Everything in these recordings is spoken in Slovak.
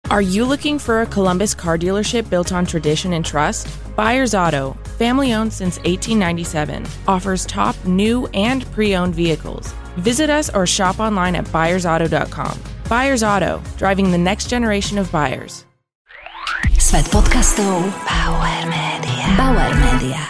Are you looking for a Columbus car dealership built on tradition and trust? Byers Auto, family owned since 1897, offers top new and pre-owned vehicles. Visit us or shop online at buyersauto.com. Byers Auto, driving the next generation of buyers. Svet podcastov Bauer Media. Bauer Media.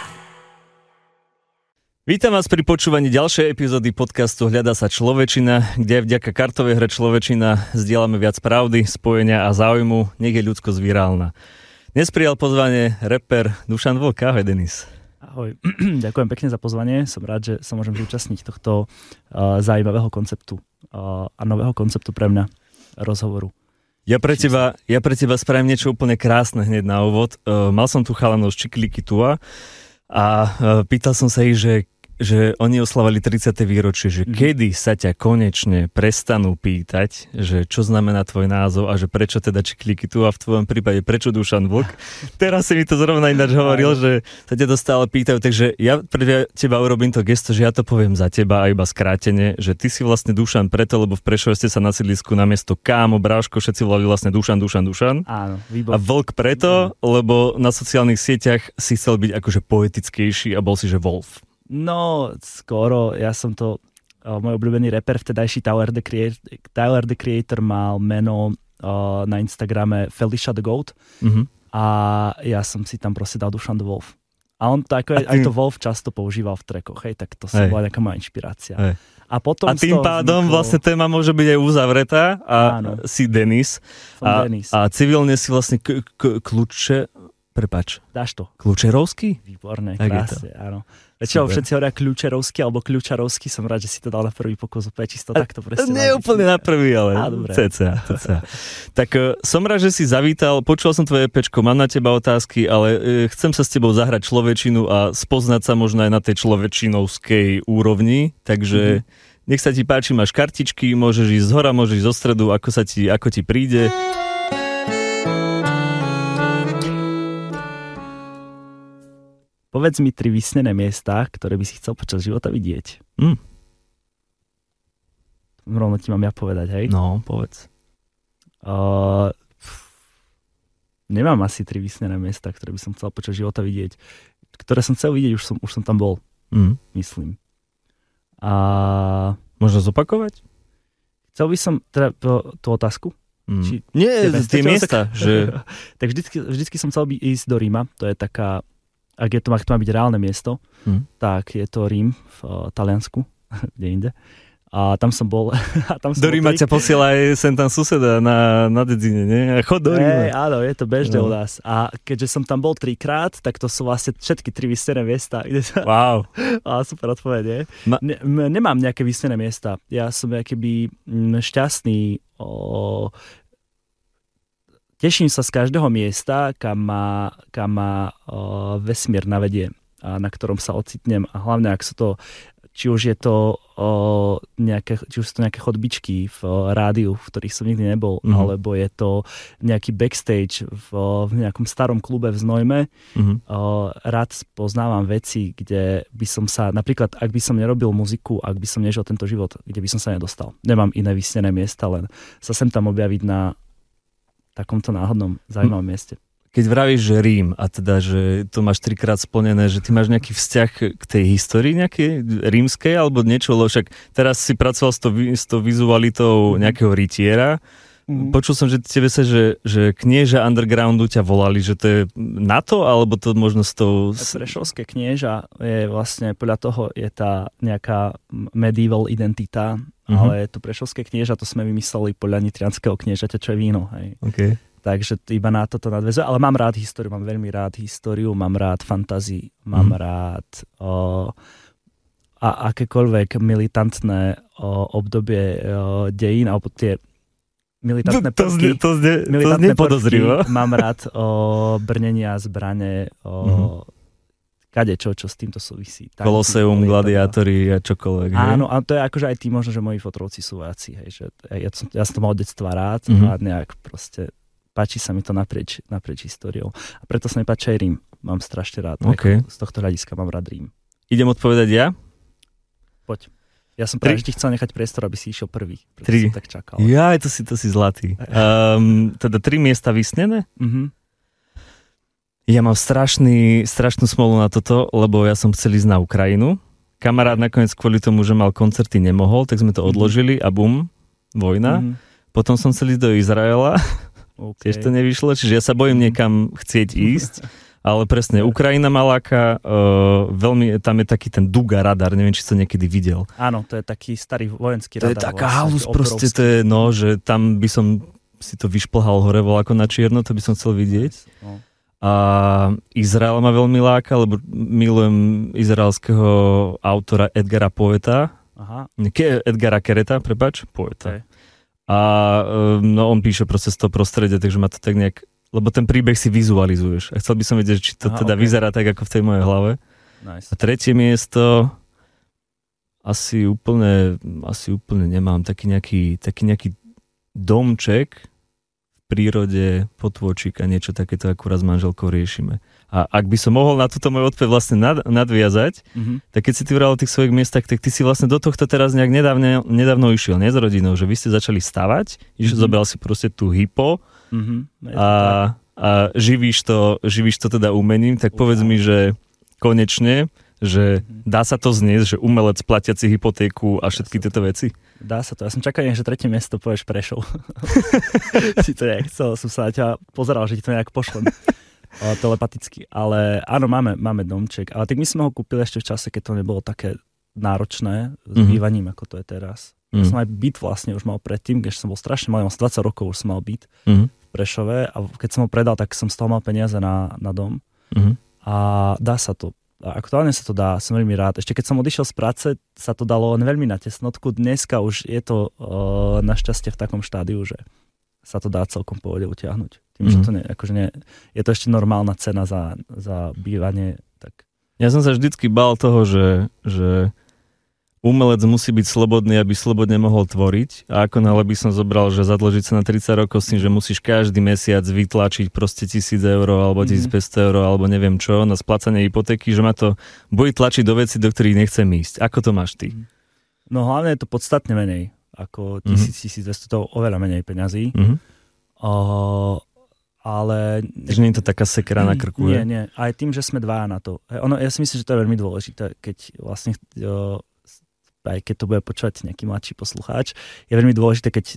Vítam vás pri počúvaní ďalšej epizódy podcastu Hľadá sa človečina, kde vďaka kartovej hre Človečina zdieľame viac pravdy, spojenia a záujmu, nech je ľudskosť virálna. Dnes prijal pozvanie rapper Dušan Vlk. Ahoj, Denis. Ahoj, ďakujem pekne za pozvanie. Som rád, že sa môžem zúčastniť tohto zaujímavého konceptu a nového konceptu pre mňa rozhovoru. Ja pre teba spravím niečo úplne krásne hneď na úvod. Mal som tu chalanov z Čikiliky Tua a pýtal som sa ich, že oni oslavali 30. výročie, že kedy sa ťa konečne prestanú pýtať, že čo znamená tvoj názov a že prečo teda Čikiliky Tua, v tvojom prípade prečo Dušan Vlk. Teraz si mi to zrovna ináč hovoril, že sa ťa to stále pýtajú, takže ja pre teba urobím to gesto, že ja to poviem za teba a iba skrátene, že ty si vlastne Dušan preto, lebo v Prešove ste sa na sídlisku namiesto Kámo, Bráško, všetci volali vlastne Dušan. Áno, výborné. A Vlk preto, lebo na sociálnych sieťach si chcel byť akože poetickejší a bol si že Wolf. No, skoro, ja som to, môj obľúbený rapper, vtedajší Tyler, the Creator mal meno na Instagrame Felicia the Goat a ja som si tam proste dal Dušan the Wolf. A on to aj to Wolf často používal v trackoch, hej, tak to bola nejaká moja inšpirácia. Hej. A tým pádom vlastne téma môže byť aj uzavretá a áno. Si Denis. A civilne si vlastne Dáš to. Kľúčerovský? Výborné, krásne, áno. Väčšinou všetci hovoria Kľúčerovský alebo Kľúčarovský, som rád, že si to dal na prvý pokus, opäť čisto takto presne. Nie úplne na prvý, ale cca. Tak som rád, že si zavítal, počul som tvoje EPčko, mám na teba otázky, ale chcem sa s tebou zahrať človečinu a spoznať sa možno aj na tej človečinovskej úrovni, takže nech sa ti páči, máš kartičky, môžeš ísť z hora, môžeš ísť zo stredu, ako ti príde. Povedz mi 3 vysnené miesta, ktoré by si chcel počas života vidieť. Rovno ti mám ja povedať, hej? No, povedz. Nemám asi 3 vysnené miesta, ktoré by som chcel počas života vidieť. Ktoré som chcel vidieť, už som tam bol. Myslím. A možno zopakovať? Chcel by som teda tú otázku? Nie, tie miesta. Že... Tak vždycky som chcel ísť do Ríma. To je taká... Ak to má byť reálne miesto, tak je to Rím v Taliansku, kde inde. A tam som bol... Do Ríma ťa posiela aj sem tam suseda na dedzine, nie? Chod do Ríma. Áno, je to bežné u nás. A keďže som tam bol 3-krát, tak to sú vlastne všetky 3 vysnené miesta. Wow. A super odpoveď, nie? Nemám nejaké vysnené miesta. Ja som keby šťastný teším sa z každého miesta, kam ma vesmír navedie a na ktorom sa ocitnem. A hlavne, ak sú to, či už sú to nejaké chodbičky v rádiu, v ktorých som nikdy nebol, alebo je to nejaký backstage v nejakom starom klube v Znojme. Rád poznávam veci, kde by som sa, napríklad, ak by som nerobil muziku, ak by som nežil tento život, kde by som sa nedostal. Nemám iné vysnené miesta, len sa sem tam objaviť na takomto náhodnom zaujímavom mieste. Keď vravíš, že Rím a teda, že to máš 3-krát splnené, že ty máš nejaký vzťah k tej histórii nejakej rímskej alebo niečo, lebo však teraz si pracoval s tou vizualitou nejakého rytiera. Počul som, že tebe sa, že knieža undergroundu ťa volali, že to je na to, alebo to možno s tou... Prešovské knieža je vlastne, podľa toho je tá nejaká medieval identita, ale to prešovské knieža, to sme vymysleli podľa nitrianskeho kniežaťa, čo je víno. Hej. Okay. Takže iba na toto nadväzuje. Ale mám rád históriu, mám veľmi rád históriu, mám rád fantasy, mám rád a akékoľvek militantné obdobie dejín, alebo tie militantné prvky. To znie podozrivo. Mám rád brnenia, zbrane, kadečo, čo s týmto súvisí. Koloseum, gladiátori a čokoľvek. Áno, a to je akože aj tí možno, že moji fotrovci sú vojaci. Hej, že ja som to mal od detstva rád a nejak proste páči sa mi to naprieč históriou. A preto sa mi páči aj Rím. Mám strašne rád. Okay. Z tohto hľadiska mám rád Rím. Idem odpovedať ja? Poď. Ja som práve ti chcel nechať priestor, aby si išiel prvý. 3. Som tak čakal. Ja, to si zlatý. Teda 3 miesta vysnené? Ja mám strašnú smolu na toto, lebo ja som chcel ísť na Ukrajinu. Kamarát nakoniec kvôli tomu, že mal koncerty, nemohol, tak sme to odložili a bum, vojna. Potom som chcel ísť do Izraela. Tiež to nevyšlo, čiže ja sa bojím niekam chcieť ísť. Ale presne, Ukrajina má láka, veľmi, tam je taký ten Duga radar, neviem, či si to niekedy videl. Áno, to je taký starý vojenský radar. To je taká halus, proste to je, že tam by som si to vyšplhal hore voľako na čierno, to by som chcel vidieť. No. A Izrael ma veľmi láka, lebo milujem izraelského autora Edgara Poeta. Edgara Kereta, prepáč, Poeta. Okay. A no, on píše proste z toho prostredia, takže ma to tak nejak... Lebo ten príbeh si vizualizuješ. A chcel by som vedieť, či to vyzerá tak, ako v tej mojej hlave. Nice. A 3. miesto asi úplne nemám. Taký nejaký domček v prírode, potôčik a niečo takéto akurát s manželkou riešime. A ak by som mohol na túto môj odpoveď vlastne nadviazať, tak keď si ty vral o tých svojich miestach, tak ty si vlastne do tohto teraz nejak nedávno išiel, nie s rodinou, že vy ste začali stavať, zobral si proste tú hypo, a živíš to teda umením, tak povedz mi, že konečne, že dá sa to zniesť, že umelec platiaci hypotéku a všetky tieto veci? Dá sa to. Ja som čakal, že 3. miesto povieš Prešov. Si to nechcel, som sa na ťa pozeral, že ti to nejak pošlem telepaticky. Ale áno, máme domček. Ale tak my sme ho kúpili ešte v čase, keď to nebolo také náročné s bývaním, ako to je teraz. Ja som aj byt vlastne už mal predtým, keď som bol strašne malý, 20 rokov už som mal byt v Prešove a keď som ho predal, tak som z toho mal peniaze na dom a dá sa to. A aktuálne sa to dá, som veľmi rád. Ešte keď som odišiel z práce, sa to dalo veľmi na tesnotku. Dneska už je to našťastie v takom štádiu, že sa to dá celkom pohode utiahnuť. Tým, že to je to ešte normálna cena za bývanie. Tak. Ja som sa vždycky bál toho, že umelec musí byť slobodný, aby slobodne mohol tvoriť. A ako náhle by som zobral, že zadlžiť sa na 30 rokov s tým, že musíš každý mesiac vytlačiť proste 1,000 eur alebo 1,500 eur alebo neviem čo na splácanie hypotéky, že ma to bude tlačiť do veci, do ktorých nechcem ísť. Ako to máš ty? No hlavne je to podstatne menej. Ako 1,000-1,200, to oveľa menej peňazí. Ale... Takže nie je to taká sekera na krku? Nie. Aj tým, že sme dvaja na to. Ja si myslím, že to je veľmi dôležité, keď vlastne... aj keď to bude počúvať nejaký mladší poslucháč, je veľmi dôležité, keď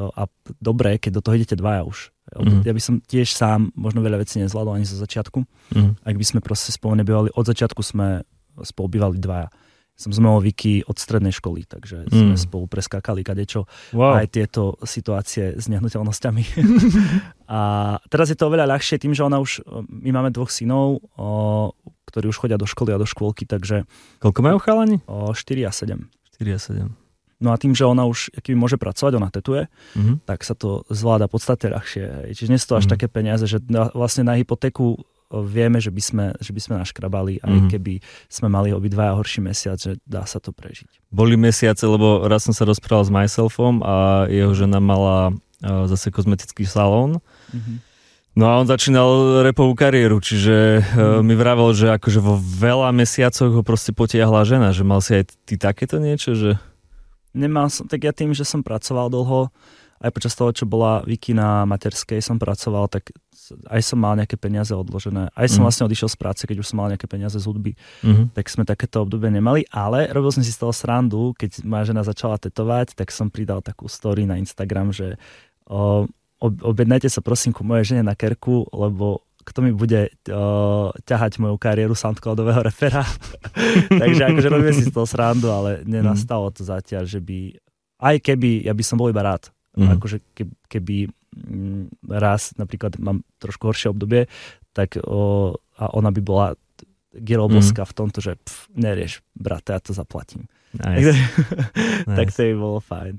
do toho idete dvaja už. Ja by som tiež sám možno veľa vecí nezvládol ani zo začiatku. Ak by sme proste spolu nebývali, od začiatku sme spolu bývali dvaja. Som zmenil Viki od strednej školy, takže sme spolu preskákali kadečo. Wow. Aj tieto situácie s nehnuteľnosťami. A teraz je to oveľa ľahšie tým, že my máme 2 synov, ktorí už chodia do školy a do škôlky, takže... Koľko majú chalani? 4 a 7. 4 a 7. No a tým, že ona už keby môže pracovať, ona tetuje, tak sa to zvláda podstatne ľahšie. Čiže nie sú to až také peniaze, že vlastne na hypotéku vieme, že by sme naškrabali, aj keby sme mali obidvaja horší mesiac, že dá sa to prežiť. Boli mesiace, lebo raz som sa rozprával s Myselfom a jeho žena mala zase kozmetický salón. No a on začínal rapovú kariéru, čiže mi vravel, že akože vo veľa mesiacoch ho proste potiahla žena, že mal si aj ty takéto niečo, že... Nemal som, tak ja tým, že som pracoval dlho, aj počas toho, čo bola Viki na materskej, som pracoval, tak aj som mal nejaké peniaze odložené. Aj som vlastne odišiel z práce, keď už som mal nejaké peniaze z hudby. Tak sme takéto obdobie nemali, ale robil som si z toho srandu, keď moja žena začala tetovať, tak som pridal takú story na Instagram, že objednajte sa prosím ku mojej žene na kerku, lebo kto mi bude ťahať moju kariéru soundcloudového repera. Takže akože robíme si z toho srandu, ale nenastalo to zatiaľ, že by... Aj keby, ja by som bol iba rád. Akože keby raz napríklad mám trošku horšie obdobie, tak a ona by bola girlboská v tomto, že nerieš, brate, ja to zaplatím. Nice. Tak to by bolo fajn.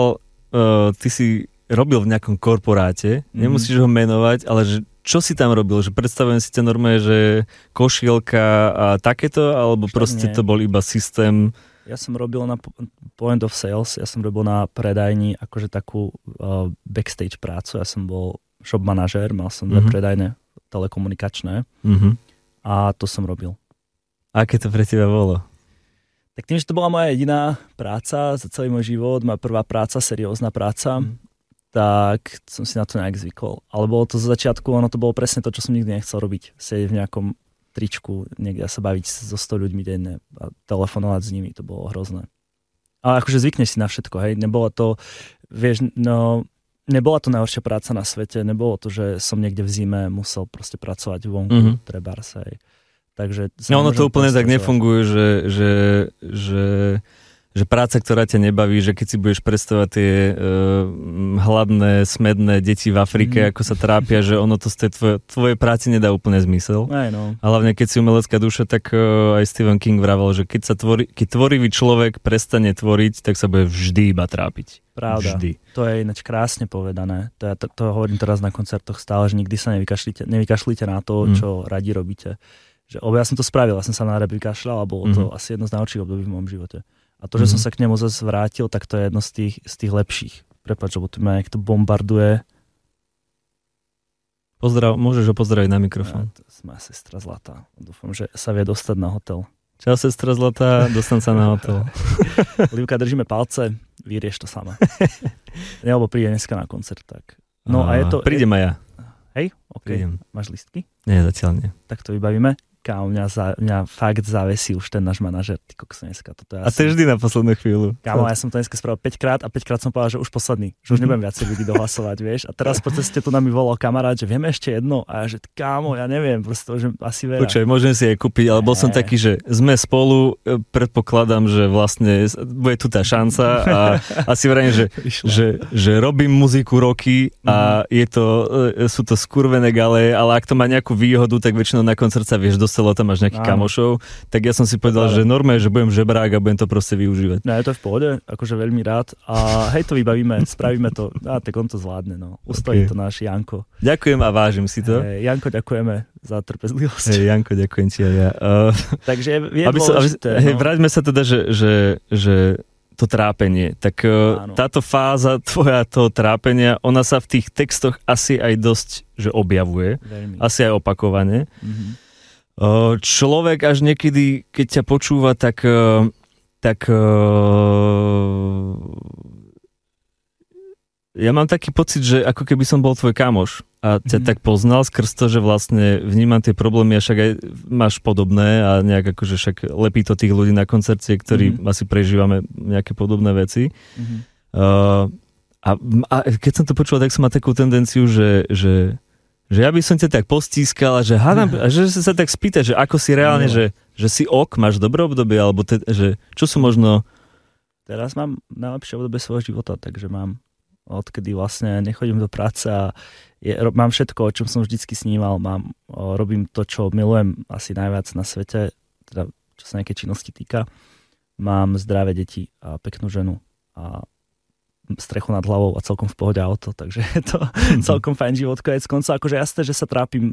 Ty si robil v nejakom korporáte, nemusíš ho menovať, ale že čo si tam robil? Že predstavujem si ťa normálne, že košielka a takéto, alebo proste to bol iba systém? Ja som robil na point of sales, ja som robil na predajni akože takú backstage prácu, ja som bol shop manažér, mal som dve predajne telekomunikačné a to som robil. Aké to pre teba bolo? Tak tým, že to bola moja jediná práca za celý môj život, moja prvá práca, seriózna práca, tak som si na to nejak zvykol. Ale bolo to z začiatku, ono to bolo presne to, čo som nikdy nechcel robiť. Sedieť v nejakom tričku, niekde sa baviť so 100 ľuďmi denne a telefonovať s nimi, to bolo hrozné. Ale akože zvykneš si na všetko, hej. Nebolo to, vieš, nebola to najhoršia práca na svete, nebolo to, že som niekde v zime musel proste pracovať vonku, trebárs, hej. Takže ono to úplne tak nefunguje, že práca, ktorá ťa nebaví, že keď si budeš predstavovať tie hladné, smedné deti v Afrike, ako sa trápia, že ono to z tej tvojej práci nedá úplne zmysel. Aj no. A hlavne keď si umelecká duša, tak aj Stephen King vravel, že keď tvorivý človek prestane tvoriť, tak sa bude vždy iba trápiť. Pravda. Vždy. To je ináč krásne povedané. To hovorím teraz na koncertoch stále, že nikdy sa nevykašlite na to, čo radi robíte. Že ja som to spravil, ja som sa na rap vykašľal a bolo to asi jedno z najhorších období v môjom živote. A to, že som sa k nemu zase vrátil, tak to je jedno z tých lepších. Prepáč, lebo tu ma niekto bombarduje. Môžeš ho pozdraviť na mikrofón. To je moja sestra Zlatá. Dúfam, že sa vie dostať na hotel. Čau, sestra Zlatá, dostan sa na hotel. Livka, držíme palce, vyrieš to sama. Alebo príde dneska na koncert, tak. No a je to... Prídem aj ja. Hej? OK. Prídem. Máš listky? Nie, zatiaľ nie. Tak to vybavíme. Kámo, mňa fakt závesí už ten náš manažer, ty kokos dneska. A to je vždy na poslednú chvíľu. Kámo, ja som to dneska spravil 5 krát a 5 krát som povedal, že už posledný, že už nebudem viacej ľudí dohlasovať, vieš. A teraz po ceste tu na mi volal kamarát, že vieme ešte jedno a ja, že kámo, ja neviem, proste, že asi veľa. Počkaj, môžem si aj kúpiť, ale bol som taký, že sme spolu, predpokladám, že vlastne bude tu tá šanca a asi vrajím, že robím muziku roky a sú to skurvené gale, ale ak to má nejakú výhodu, tak väčšinou na koncert sa vieš dostať, tam máš nejakých kamošov, tak ja som si povedal, že normálne, že budem žebrák a budem to proste využívať. No, je to v pohode, akože veľmi rád a hej, to vybavíme, spravíme to, tak on to zvládne, no. Ustojí to náš Janko. Ďakujem a vážim si to. Janko, ďakujeme za trpezlivosť. Janko, ďakujem ti aj ja. Takže je dôležité. Vráťme sa teda, že to trápenie, tak táto fáza tvoja toho trápenia, ona sa v tých textoch asi aj dosť, že objavuje, asi aj opakovane. Človek až niekedy, keď ťa počúva, tak ja mám taký pocit, že ako keby som bol tvoj kamoš a ťa tak poznal skrz to, že vlastne vnímam tie problémy a však aj máš podobné a nejak akože však lepí to tých ľudí na koncerte, ktorí asi prežívame nejaké podobné veci. A keď som to počul, tak som mal takú tendenciu, že ja by som ťa tak postískal a že sa tak spýta, že ako si reálne, že si máš dobré obdobie, alebo že čo sú možno... Teraz mám najlepšie obdobie svojho života, takže mám odkedy vlastne nechodím do práce a mám všetko, o čom som vždycky sníval, robím to, čo milujem asi najviac na svete, teda čo sa nejaké činnosti týka. Mám zdravé deti a peknú ženu a strechu nad hlavou a celkom v pohode auto, takže je to celkom fajn život, konec koncov. Akože jasné, že sa trápim,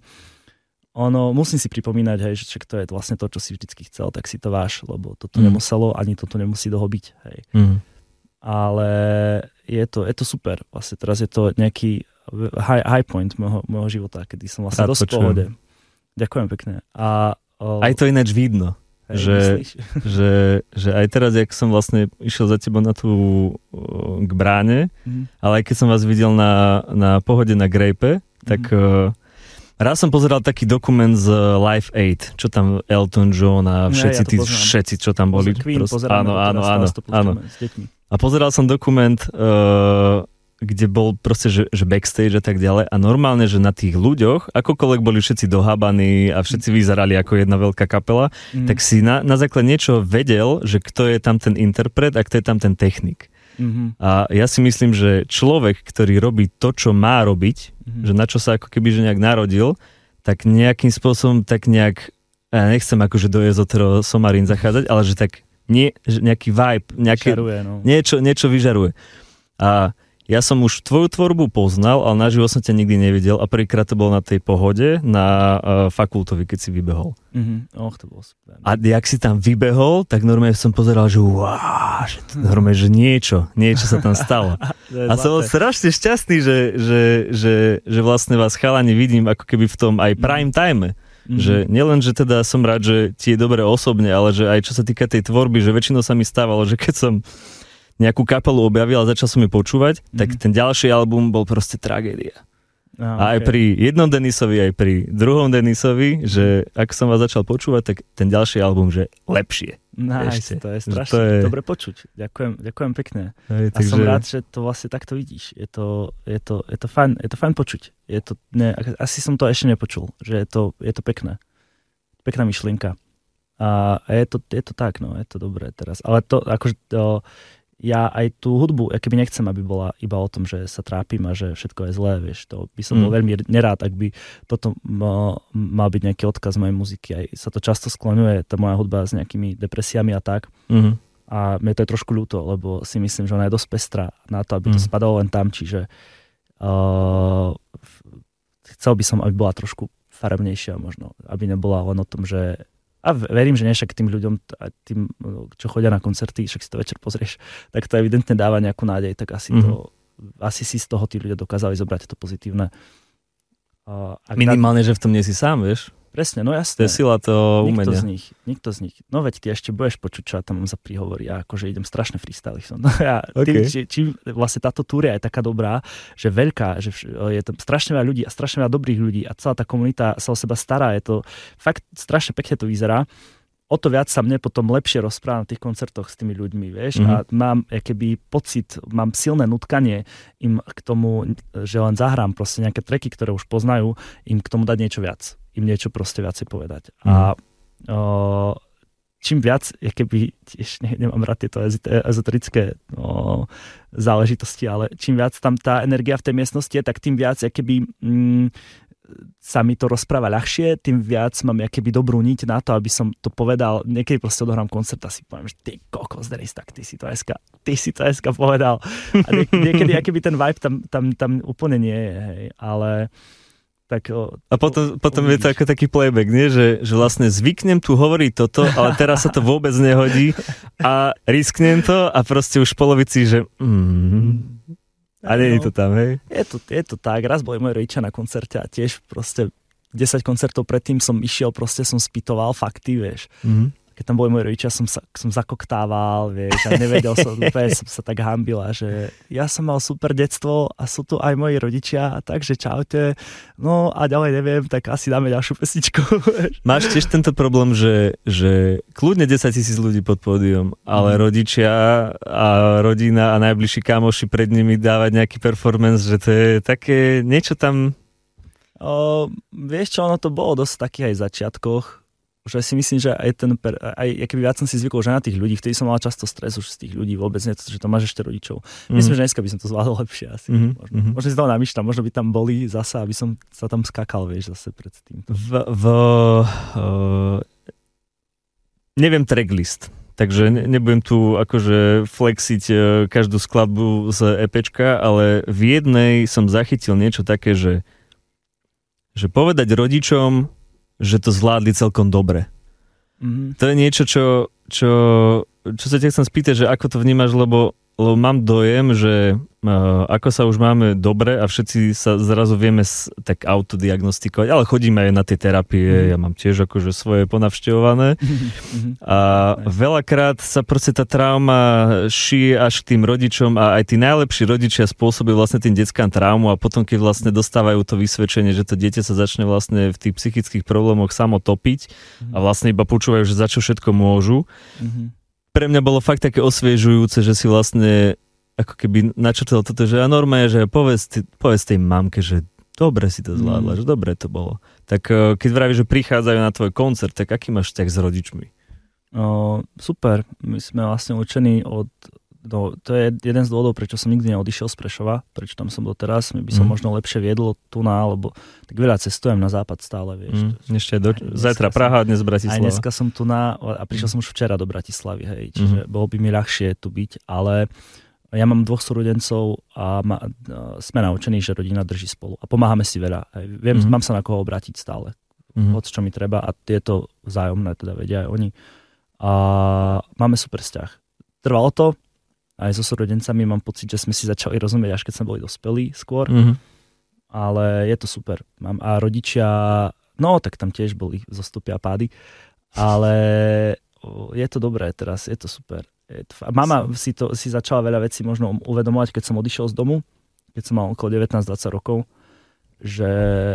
musím si pripomínať, hej, že to je vlastne to, čo si vždycky chcel, tak si to váš, lebo toto nemuselo, ani toto nemusí dohobiť, hej. Ale je to super, vlastne teraz je to nejaký high point môjho života, kedy som vlastne dosť v pohode. Ďakujem pekne. Aj to ináč vidno. Že aj teraz, jak som vlastne išiel za tebou na k bráne, ale aj keď som vás videl na pohode na Grape, tak raz som pozeral taký dokument z Live Aid, čo tam Elton John a všetci, čo tam boli. Áno. A pozeral som dokument, kde bol proste, že backstage a tak ďalej a normálne, že na tých ľuďoch, akokoľvek boli všetci dohábaní a všetci vyzerali ako jedna veľká kapela, tak si na základe niečo vedel, že kto je tam ten interpret a kto je tam ten technik. A ja si myslím, že človek, ktorý robí to, čo má robiť, že na čo sa ako keby že nejak narodil, tak nejakým spôsobom tak nejak, ja nechcem akože do ezotero somarín zachádzať, ale že tak nejaký vibe, niečo vyžaruje. A ja som už tvoju tvorbu poznal, ale naživo som ťa nikdy nevidel a prvýkrát to bolo na tej pohode na fakultovi, keď si vybehol. To bolo super. A jak si tam vybehol, tak normálne som pozeral, že normálne, že niečo sa tam stalo. A som bol strašne šťastný, že vlastne vás chalani vidím ako keby v tom aj prime time. Že nielen, že teda som rád, že ti je dobre osobne, ale že aj čo sa týka tej tvorby, že väčšinou sa mi stávalo, že keď som nejakú kapelu objavil a začal som ju počúvať, tak ten ďalší album bol proste tragédia. A aj pri jednom Denisovi, aj pri druhom Denisovi, že ak som vás začal počúvať, tak ten ďalší album, že lepšie. Nice, to je strašne dobre počuť. Ďakujem pekne. A som rád, že to vlastne takto vidíš. Je to fajn počuť. Asi som to ešte nepočul, že je to pekné. Pekná myšlienka. A je to tak, no, je to dobré teraz. Ale to akože ja aj tú hudbu, keby nechcem, aby bola iba o tom, že sa trápim a že všetko je zlé, vieš, to by som bol veľmi nerád, ak by toto mal byť nejaký odkaz mojej muziky. Aj sa to často skloňuje, tá moja hudba s nejakými depresiami a tak. A mne to je trošku ľúto, lebo si myslím, že ona je dosť pestrá na to, aby to spadalo len tam, čiže chcel by som, aby bola trošku farebnejšia možno, aby nebola len o tom, že a verím, že nie však tým ľuďom, tým, čo chodia na koncerty, však si to večer pozrieš, tak to evidentne dáva nejakú nádej, tak asi si z toho tí ľudia dokázali zobrať to pozitívne. Minimálne, že v tom nie si sám, vieš? Presne, no jasné. To je sila toho umenia. Nikto z nich. No veď ty ešte budeš počuť, čo ja tam mám za príhovory. Ja akože idem strašne freestyle. Čím vlastne táto túra je taká dobrá, že veľká, že je tam strašne veľa ľudí a strašne veľa dobrých ľudí a celá tá komunita sa o seba stará. Je to fakt strašne pekne to vyzerá. O to viac sa mne potom lepšie rozprávam na tých koncertoch s tými ľuďmi, vieš, a mám keby pocit, mám silné nutkanie im k tomu, že len zahrám proste nejaké tracky, ktoré už poznajú, im k tomu dať niečo viac. Im niečo proste viacej povedať. A čím viac, keby, tiež nemám rád tieto ezoterické záležitosti, ale čím viac tam tá energia v tej miestnosti je, tak tým viac, keby sa mi to rozpráva ľahšie, tým viac mám keby dobrú niť na to, aby som to povedal. Niekedy proste odohrám koncert a si poviem, že ty kokos, Denis, tak ty si to dneska povedal. A niekedy keby ten vibe tam úplne nie je, hej, ale tak, a potom je to ako taký playback, nie? Že vlastne zvyknem tu hovoriť toto, ale teraz sa to vôbec nehodí a risknem to a proste už v polovici, že a nie je to tam, hej? Je to tak. Raz boli moji rodičia na koncerte a tiež proste 10 koncertov predtým som išiel, proste som spytoval fakty, vieš. Keď tam boli moji rodičia, som zakoktával, vieš, a nevedel som, som sa tak hambila, že ja som mal super detstvo a sú tu aj moji rodičia, takže čaute. No a ďalej neviem, tak asi dáme ďalšiu pesničku. Máš tiež tento problém, že kľudne 10 000 ľudí pod pódium, ale rodičia a rodina a najbližší kamoši pred nimi dávať nejaký performance, že to je také niečo tam... Vieš čo, ono to bolo dosť v takých aj začiatkoch, že si myslím, že aj keby viac som si zvykol, že na tých ľudí, vtedy som mal často stres už z tých ľudí, vôbec nie, že to máš ešte rodičov. Myslím, že dneska by som to zvládol lepšie asi. Možno si toho namýšľam, možno by tam boli zasa, aby som sa tam skakal, vieš, zase pred tým. Neviem tracklist, takže nebudem tu akože flexiť každú skladbu z EPčka, ale v jednej som zachytil niečo také, že povedať rodičom, že to zvládli celkom dobre. To je niečo, čo sa ťa chcem spýtať, že ako to vnímaš, lebo mám dojem, že ako sa už máme dobre a všetci sa zrazu vieme tak autodiagnostikovať, ale chodíme aj na tie terapie, ja mám tiež akože svoje ponavštevované a veľakrát sa proste tá trauma šije až k tým rodičom a aj tí najlepší rodičia spôsobili vlastne tým deckám traumu a potom keď vlastne dostávajú to vysvedčenie, že to dieťa sa začne vlastne v tých psychických problémoch samo topiť a vlastne iba počúvajú, že za čo všetko môžu. Pre mňa bolo fakt také osviežujúce, že si vlastne ako keby načrtol toto, že normálne, že povedz tej mamke, že dobre si to zvládla, že dobre to bolo. Tak keď vravíš, že prichádzajú na tvoj koncert, tak aký máš vzťah s rodičmi? Super, my sme vlastne učení to je jeden z dôvodov, prečo som nikdy neodišiel z Prešova, prečo tam som doteraz, mi by som možno lepšie viedlo tu lebo tak veľa cestujem na západ stále, vieš. Ešte zajtra Praha, dnes Bratislava. Aj dneska som tu a prišiel som už včera do Bratislavy, hej, čiže bolo by mi ľahšie tu byť, ale ja mám 2 súrodencov a sme naučení, že rodina drží spolu a pomáhame si veľa. Viem, mám sa na koho obrátiť stále, hoď čo mi treba a tieto vzájomné teda vedia aj oni. A máme super vzťah. Trvalo to, aj so súrodencami mám pocit, že sme si začali rozumieť, až keď sme boli dospelí skôr. Ale je to super. A rodičia no tak tam tiež boli zostupy a pády, ale je to dobré teraz, je to super. Mama si začala veľa vecí možno uvedomovať, keď som odišiel z domu, keď som mal okolo 19-20 rokov, že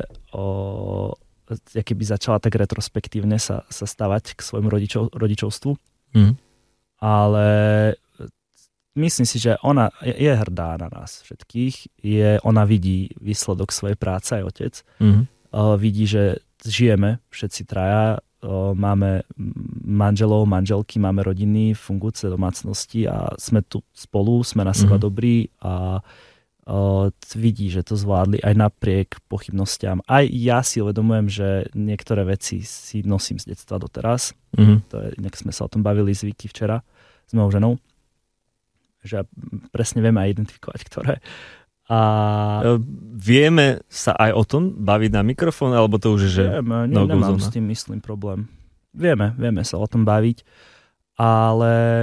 keby začala tak retrospektívne sa stavať k svojmu rodičovstvu. Ale myslím si, že ona je hrdá na nás všetkých. Ona vidí výsledok svojej práce, aj otec. Vidí, že žijeme všetci traja, máme manželov, manželky, máme rodiny, fungujúce domácnosti a sme tu spolu, sme na seba dobrí a vidí, že to zvládli aj napriek pochybnostiam. Aj ja si uvedomujem, že niektoré veci si nosím z detstva doteraz. To je, inak sme sa o tom bavili s Vicky včera s mojou ženou, že presne vieme aj identifikovať, ktoré. A vieme sa aj o tom baviť na mikrofón, alebo to už je, že nemám s tým, myslím, problém. Vieme sa o tom baviť, ale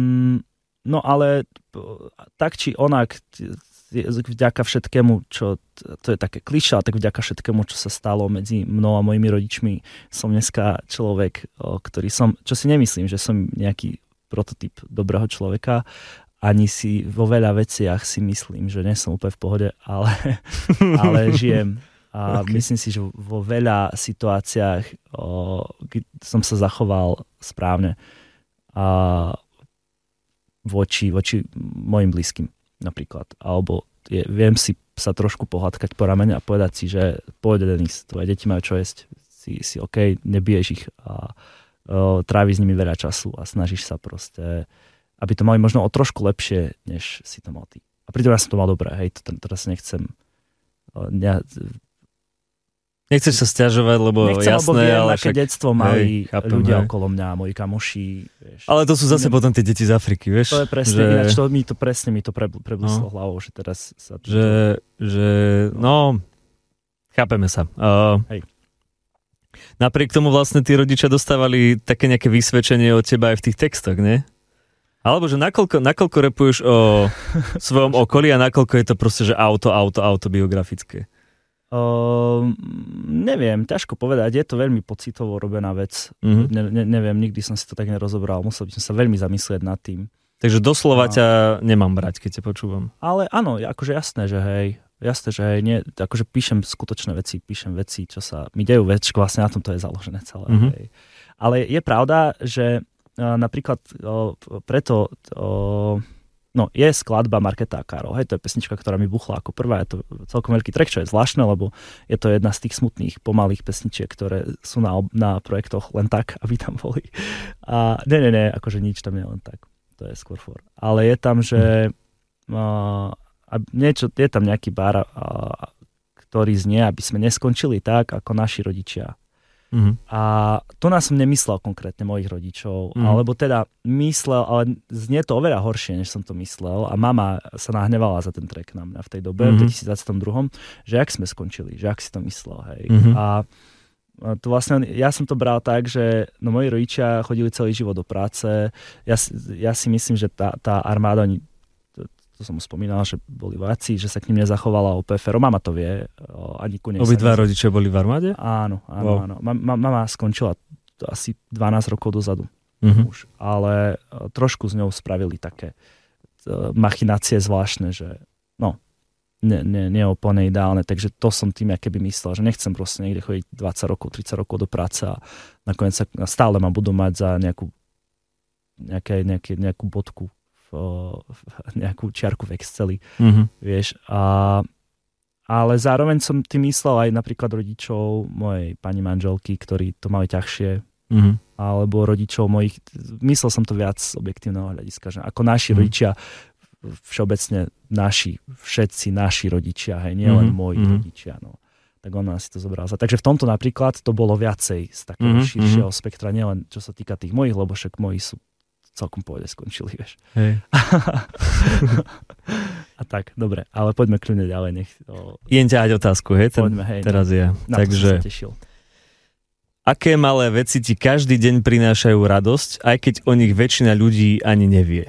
tak či onak, vďaka všetkému, čo to je také klišé, tak vďaka všetkému, čo sa stalo medzi mnou a mojimi rodičmi, som dneska človek, ktorý som, čo si nemyslím, že som nejaký prototyp dobrého človeka, ani si vo veľa veciach si myslím, že nie som úplne v pohode, ale žijem. A myslím si, že vo veľa situáciách som sa zachoval správne a voči mojim blízkym napríklad. Alebo viem si sa trošku pohľadkať po ramene a povedať si, že pôjde Denis, tvoje deti majú čo jesť, si OK, nebiješ ich a tráviš s nimi veľa času a snažíš sa proste, aby to mali možno o trošku lepšie, než si to mal ty. A pritom ja som to mal dobré, hej, teraz nechcem nechceš sa sťažovať, lebo jasné, viem, ale aké detstvo mali ľudia okolo mňa, moji kamoši. Vieš. Ale to sú zase potom tie deti z Afriky, vieš? To je presne, ináč mi to preblíslo hlavou, že teraz sa... chápeme sa. Hej. Napriek tomu vlastne tí rodičia dostávali také nejaké vysvedčenie od teba aj v tých textoch, nie? Alebo že nakoľko repuješ o svojom okolí a nakoľko je to proste, že autobiografické? Neviem, ťažko povedať. Je to veľmi pocitovo robená vec. Neviem, nikdy som si to tak nerozobral. Musel by som sa veľmi zamyslieť nad tým. Takže doslova ťa nemám brať, keď ťa počúvam. Ale áno, akože jasné, že hej, nie, akože píšem skutočné veci, čo sa mi dejú, vlastne na tom to je založené celé. Hej. Ale je pravda, že napríklad preto je skladba Marketa a Karol, hej, to je pesnička, ktorá mi buchla ako prvá, je to celkom veľký track, čo je zvláštne, lebo je to jedna z tých smutných, pomalých pesničiek, ktoré sú na projektoch len tak, aby tam boli. A nie, akože nič tam je len tak, to je skôr for. Ale je tam, že je tam nejaký bar, ktorý znie, aby sme neskončili tak, ako naši rodičia. A to nás som nemyslel konkrétne mojich rodičov, alebo teda myslel, ale znie to oveľa horšie, než som to myslel a mama sa nahnevala za ten track na mňa v tej dobe, v 2022, že jak sme skončili, že jak si to myslel, hej. A to vlastne, ja som to bral tak, že moji rodičia chodili celý život do práce, ja si myslím, že tá armáda, to som mu spomínal, že boli vojaci, že sa k ním nezachovala úplne féro. Mama to vie. Ani ku nej. Obidva rodičia boli v armáde? Áno. Mama skončila asi 12 rokov dozadu. Už. Ale trošku s ňou spravili také machinácie zvláštne, že nie úplne ideálne. Takže to som tým keby myslel, že nechcem proste niekde chodiť 20 rokov, 30 rokov do práce a nakoniec stále ma budú mať za nejakú bodku, nejakú čiarku v Exceli, vieš. Ale zároveň som tým myslel aj napríklad rodičov mojej pani manželky, ktorí to mali ťažšie, alebo rodičov mojich, myslel som to viac z objektívneho hľadiska, že ako naši rodičia, všeobecne všetci naši rodičia, hej, nie len moji rodičia, no. Tak ona si to zobrala. Takže v tomto napríklad to bolo viacej z takého širšieho spektra, nielen čo sa týka tých mojich, lebo však moji sú celkom pohode skončili, vieš. Hej. A tak, dobre, ale poďme kľudne ďalej. Jen ťa ať otázku, hej? Poďme, hej. Teraz je. Takže, aké malé veci ti každý deň prinášajú radosť, aj keď o nich väčšina ľudí ani nevie?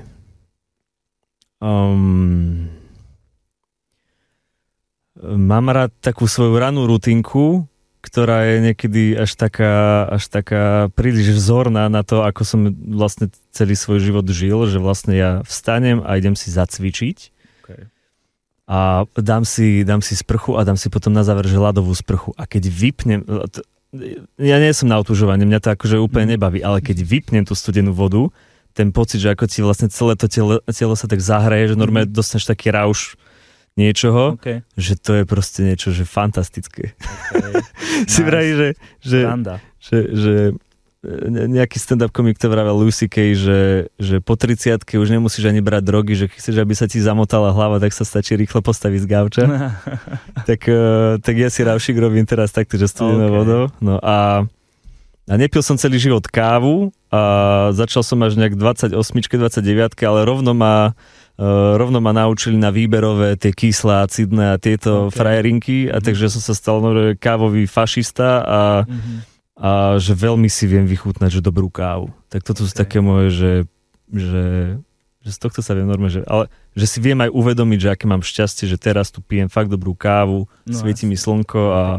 Mám rád takú svoju ranú rutinku, ktorá je niekedy až taká príliš vzorná na to, ako som vlastne celý svoj život žil, že vlastne ja vstanem a idem si zacvičiť. Okay. A dám si sprchu a dám si potom na záver ľadovú sprchu. A keď vypnem, ja nie som na otužovanie, mňa to akože úplne nebaví, ale keď vypnem tú studenú vodu, ten pocit, že ako ti vlastne celé to telo sa tak zahraje, že normálne dostaneš taký rauš niečoho, že to je proste niečo, že fantastické. Okay. Si vraví, že nejaký stand-up komik to vravel Lucy Kay, že po 30-ke už nemusíš ani brať drogy, že chceš, aby sa ti zamotala hlava, tak sa stačí rýchlo postaviť z gauča. tak ja si raušik robím teraz takto, že studenou vodou. No a nepil som celý život kávu a začal som až nejak 28, 29, ale rovno ma naučili na výberové tie kyslé, acidné a tieto frajerinky a takže som sa stal kávový fašista a že veľmi si viem vychutnať, že dobrú kávu. Tak toto sú také moje, že z tohto sa viem normálne, ale že si viem aj uvedomiť, že aké mám šťastie, že teraz tu pijem fakt dobrú kávu, svieti mi slnko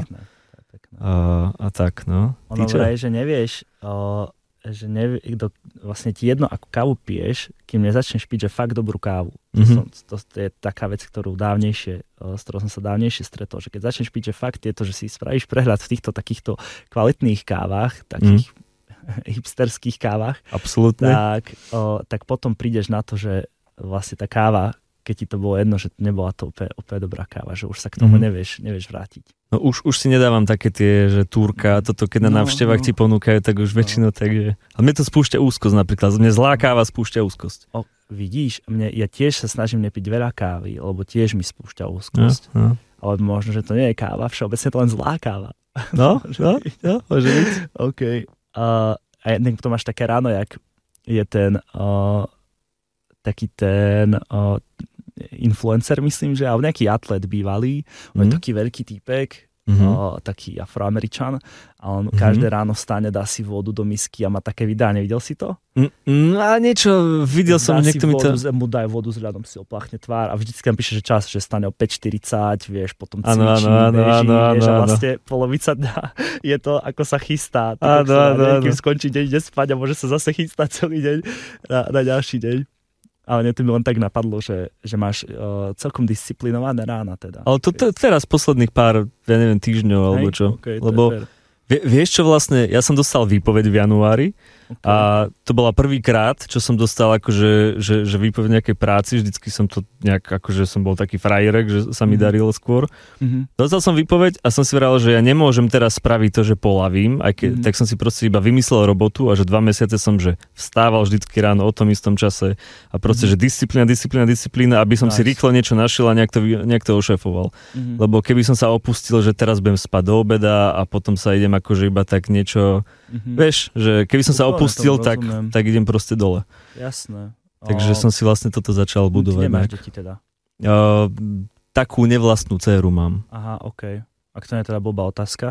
a tak, no. Ono vraj, že nevieš, že vlastne ti jedno, akú kávu piješ, kým nezačneš piť, že fakt dobrú kávu. To je taká vec, s ktorou som sa dávnejšie stretol, že keď začneš piť, že fakt je to, že si spravíš prehľad v týchto takýchto kvalitných kávach, takých hipsterských kávach, absolútne. Tak potom prídeš na to, že vlastne tá káva, keď ti to bolo jedno, že nebola to úplne dobrá káva, že už sa k tomu nevieš vrátiť. No už si nedávam také tie, že túrka, toto keď na návštevách ti ponúkajú, tak už väčšinou takže... Ale mne to spúšťa úzkosť napríklad, mne zlá káva spúšťa úzkosť. Vidíš, ja tiež sa snažím nepiť veľa kávy, lebo tiež mi spúšťa úzkosť. Ale možno, že to nie je káva, všeobecne to len zlá káva. No, môže byť. OK. A to máš také ráno, jak je ten taký ten influencer, myslím, že, ale nejaký atlet bývalý, on je taký veľký týpek, taký Afroameričan a on každé ráno vstane, dá si vodu do misky a má také videá, nevidel si to? A niečo, videl som, niekto mi to... Mu dá vodu s ľadom, si opláchne tvár a vždycky tam píše, že čas, že stane o 5:40, vieš, potom cvičí, beží, vieš, a vlastne polovica dňa je to, ako sa chystá, kým skončí deň, ide spať a môže sa zase chystať celý deň na ďalší deň. Ale to mi len tak napadlo, že máš celkom disciplinované rána teda. Ale to teraz posledných pár, ja neviem, týždňov alebo čo. Okay, lebo vieš čo vlastne, ja som dostal výpoveď v januári a to bola prvýkrát, čo som dostal akože, že výpoveď nejakej práci, vždycky som to nejak, akože som bol taký frajerek, že sa mi darilo skôr. Dostal som výpoveď a som si vral, že ja nemôžem teraz spraviť to, že polavím, aj keď, tak som si proste iba vymyslel robotu a že 2 mesiace som, že vstával vždycky ráno o tom istom čase a proste, že disciplína, aby som si rýchlo niečo našiel a nejak to ošefoval. Lebo keby som sa opustil, že teraz budem spať do obeda a potom sa idem akože iba tak niečo, vieš, že keby som sa opustil, tak idem proste dole. Jasné. Takže som si vlastne toto začal budovať. Ty nemáš deti teda? Takú nevlastnú dceru mám. Aha, okej. Ak to nie je teda blbá otázka.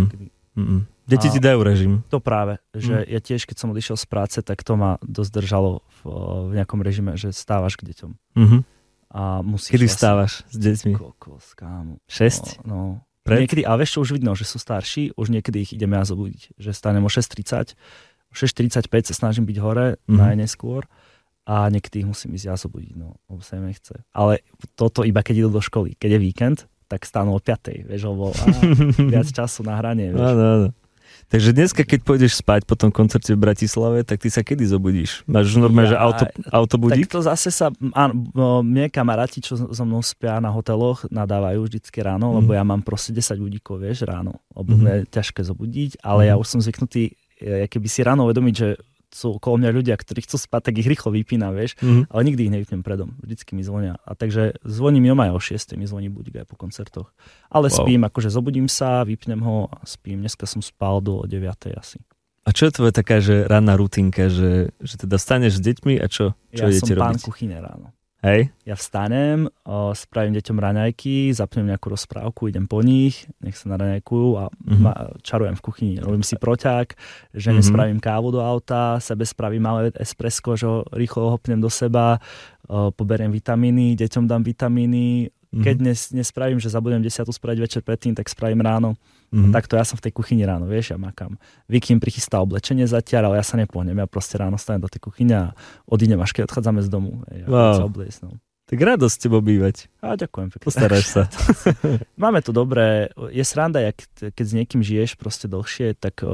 Deti ti dajú režim. To práve, že ja tiež, keď som odišiel z práce, tak to ma dosť držalo v nejakom režime, že stávaš k deťom. A musíš kedy vstávaš s deťmi? Kokos, kámo. 6? No. Niekedy, ale vieš čo, už vidno, že sú starší, už niekedy ich ideme ja zobudiť. Že stanem o 6:30, o 6:45 sa snažím byť hore, najneskôr a niekedy ich musím ísť ja zobudiť, no, lebo sa im nechce. Ale toto iba keď idú do školy. Keď je víkend, tak stanú o 5:00, vieš, lebo viac času na hranie, vieš. Áno. Takže dneska, keď pôjdeš spať po tom koncerte v Bratislave, tak ty sa kedy zobudíš? Máš normálne, že autobudík? Tak to zase sa, mne kamaráti, čo so mnou spia na hoteloch, nadávajú vždycky ráno, lebo ja mám proste 10 budíkov, vieš, ráno. Lebo mne je ťažké zobudiť, ale ja už som zvyknutý, keby si ráno uvedomiť, že sú okolo mňa ľudia, ktorí chcú spať, tak ich rýchlo vypínam, vieš, ale nikdy ich nevypnem predom, vždycky mi zvonia. A takže zvoní mi aj o 6:00, mi zvoní budík aj po koncertoch. Ale spím, akože zobudím sa, vypnem ho a spím. Dneska som spal do 9:00 asi. A čo je tvoja taká, že ranná rutinka, že teda staneš s deťmi a čo idete robiť? Ja som pán kuchyne ráno. Hej? Ja vstanem, spravím deťom raňajky, zapnem nejakú rozprávku, idem po nich, nech sa naraňajkujú a čarujem v kuchyni. Robím si proťák, žene spravím kávu do auta, sebe spravím malé espresso, že ho rýchlo hopnem do seba, poberiem vitamíny, deťom dám vitamíny, Keď nespravím, že zabudem 10 spraviť večer predtým, tak spravím ráno. Takto ja som v tej kuchyni ráno, vieš, ja makám. Vicky im prichystá oblečenie zatiaľ, ale ja sa nepohnem. Ja proste ráno stanem do tej kuchyne a odídem, až keď odchádzame z domu. Sa obliecť, no. Tak radosť s tebou bývať. A ďakujem pekne. Postaráš sa. Máme to dobré. Je sranda, keď s niekým žiješ proste dlhšie, tak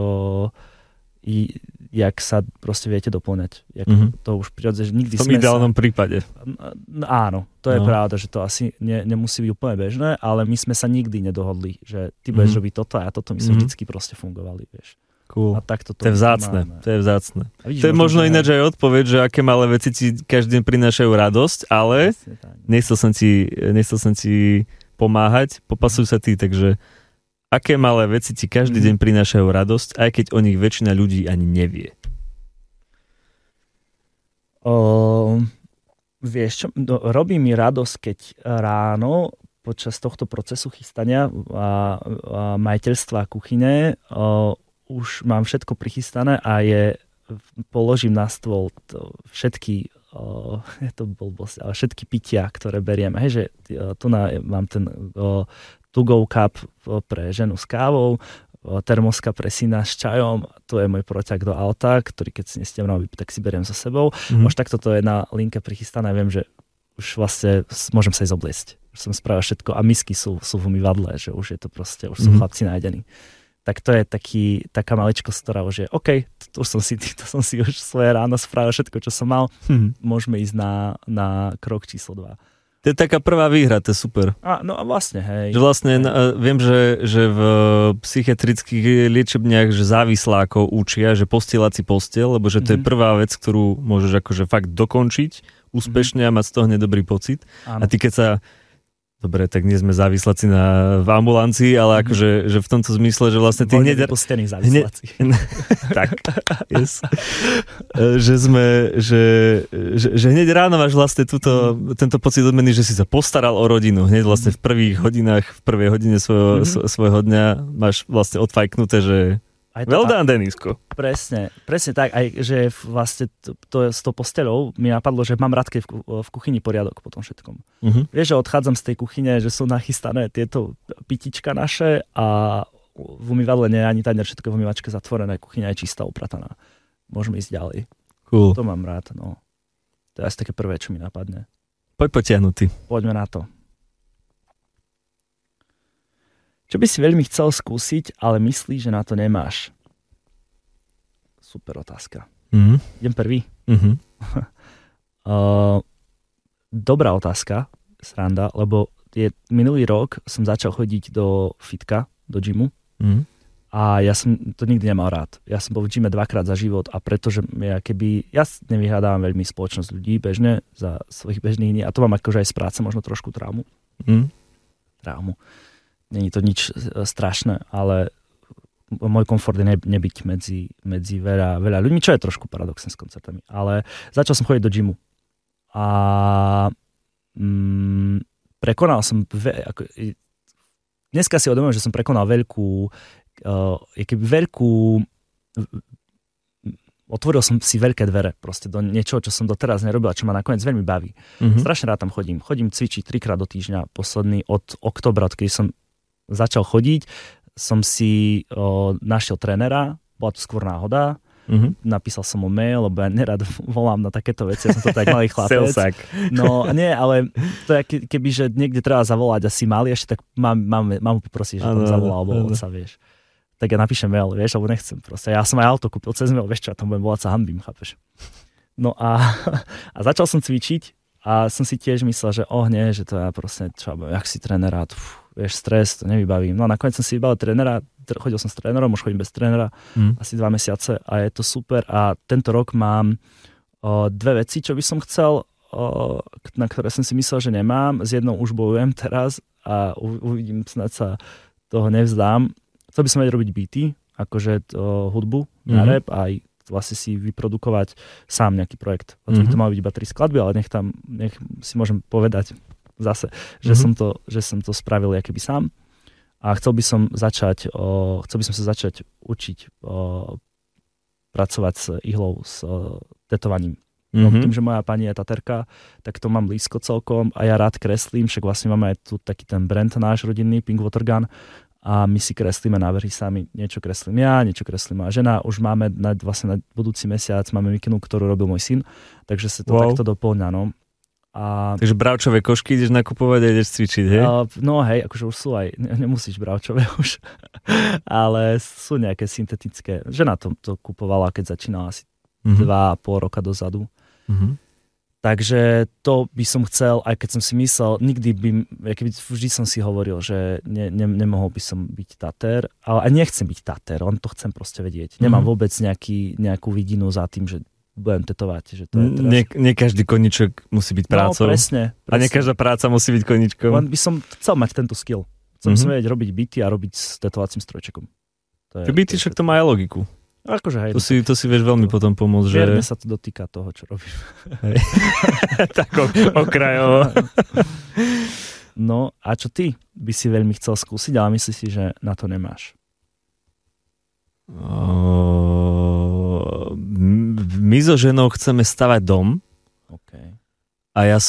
jak sa proste viete doplňať. To už prirodzene, že nikdy v tom ideálnom prípade. Áno, to je pravda, že to asi nemusí byť úplne bežné, ale my sme sa nikdy nedohodli, že ty budeš robiť toto a toto, my sme vždycky proste fungovali, vieš. Cool. A takto to je vzácne. To je vzácne. Vidíš, to je možno ináč aj odpoveď, že aké malé veci ti každý deň prinášajú radosť, ale nechcel som ti pomáhať, popasuj sa ty, takže aké malé veci ti každý deň prinášajú radosť, aj keď o nich väčšina ľudí ani nevie? Vieš čo, robí mi radosť, keď ráno počas tohto procesu chystania a majiteľstva kuchyne už mám všetko prichystané a položím na stôl všetky všetky pitia, ktoré beriem. Hej, že tu mám ten to-go cup pre ženu s kávou, termoska pre syna s čajom, to je môj proťak do auta, ktorý keď si nestiem tak si beriem so sebou. Už takto to je na linke prichystané, viem, že už vlastne môžem sa ísť obliecť. Už som spravil všetko a misky sú v umývadle, že už je to proste, už sú chlapci nájdení. Tak to je taká maličkosť, ktorá už je OK, to som si už svoje ráno spravil všetko, čo som mal. Môžeme ísť na krok číslo 2. To je taká prvá výhra, to je super. No a vlastne, hej. Že vlastne viem, že v psychiatrických liečebniach, že závislákov učia, že postieľať si posteľ, lebo že to je prvá vec, ktorú môžeš akože fakt dokončiť úspešne a mať z toho hneď dobrý pocit. Áno. A ty keď sa dobre, tak nie sme závisláci v ambulancii, ale akože že v tomto zmysle, že vlastne ty hneď... Tak, yes. Že hneď ráno máš vlastne tento pocit odmeny, že si sa postaral o rodinu. Hneď vlastne v prvej hodine svojho dňa máš vlastne odfajknuté, že well done, Denisko. Presne tak, aj že vlastne to s tou posteľou mi napadlo, že mám rád, keď v kuchyni poriadok po tom všetkom. Vieš, že odchádzam z tej kuchyne, že sú nachystané tieto pitička naše a v umývadle nie je ani tanier, všetko v umývačke zatvorené, kuchyňa je čistá, uprataná. Môžeme ísť ďalej. Cool. To mám rád, no. To je asi také prvé, čo mi napadne. Poď potiahnutý. Poďme na to. Čo by si veľmi chcel skúsiť, ale myslíš, že na to nemáš? Super otázka. Idem prvý. Dobrá otázka, sranda, lebo minulý rok som začal chodiť do fitka, do gymu a ja som to nikdy nemal rád. Ja som bol v gyme 2-krát za život a pretože ja nevyhľadávam veľmi spoločnosť ľudí bežne za svojich bežných dní a to mám akože aj z práce možno trošku traumu. Není to nič strašné, ale môj komfort je nebyť medzi veľa ľuďmi, čo je trošku paradoxné s koncertami. Ale začal som chodiť do gymu. A prekonal som... Dneska si uvedomujem, že som prekonal otvoril som si veľké dvere proste do niečoho, čo som doteraz nerobil a čo ma nakoniec veľmi baví. Strašne rád tam chodím. Chodím cvičiť 3-krát do týždňa, posledný od októbra, odkedy som začal chodiť, som si našiel trénera, bola to skôr náhoda, napísal som mu mail, lebo ja nerad volám na takéto veci, ja som to tak malý chlapec. No nie, ale to je keby, že niekde treba zavolať a si malý ešte, tak mám poprosiť, že tam zavolal, alebo sa vieš. Tak ja napíšem mail, vieš, alebo nechcem proste. Ja som aj auto kúpil cez mail, vieš čo, ja tam budem volať, sa hanbím, chápeš. No a začal som cvičiť a som si tiež myslel, že nie, že to ja proste, jak si trénera, vieš, stres, to nevybavím. No a nakoniec som si vybavil trénera, chodil som s trénerom, už chodím bez trénera, asi 2 mesiace a je to super. A tento rok mám 2 veci, čo by som chcel, na ktoré som si myslel, že nemám. S jednou už bojujem teraz a uvidím, snad sa toho nevzdám. Chcel by som aj robiť beaty, akože hudbu na rap a aj vlastne si vyprodukovať sám nejaký projekt. To malo byť iba 3 skladby, ale nech si môžem povedať zase, že som to spravil akoby sám. A chcel by som sa začať učiť pracovať s ihlou, s tetovaním. No, tým, že moja pani je taterka, tak to mám blízko celkom a ja rád kreslím, však vlastne máme aj tu taký ten brand náš rodinný, Pink Water Gun, a my si kreslíme návrhy sami. Niečo kreslím ja, niečo kreslím moja žena. Už máme vlastne na budúci mesiac máme mikinu, ktorú robil môj syn, takže sa to takto doplňa. No. Takže bravčové košky ideš nakupovať a ideš cvičiť, hej? No hej, akože už sú aj, nemusíš bravčové už, ale sú nejaké syntetické. Žena to kupovala, keď začínala asi 2,5 roka dozadu. Takže to by som chcel, aj keď som si myslel, vždy som si hovoril, že nemohol by som byť tater, ale aj nechcem byť tater, len to chcem proste vedieť. Nemám vôbec nejakú vidinu za tým, že budem tetovať. Že to je teraz... nie každý koniček musí byť prácou. No, presne. A nie každá práca musí byť koničkom. Len by som chcel mať tento skill. Chcem vedieť robiť byty a robiť s tetovacím strojčekom. Byty však to má aj logiku. Akože hej. To si vieš veľmi potom pomôcť, že... Vierne sa to dotýka toho, čo robím. Tak okrajovo. No a čo ty by si veľmi chcel skúsiť, ale myslíš si, že na to nemáš? My so ženou chceme stavať dom. Okay. A ja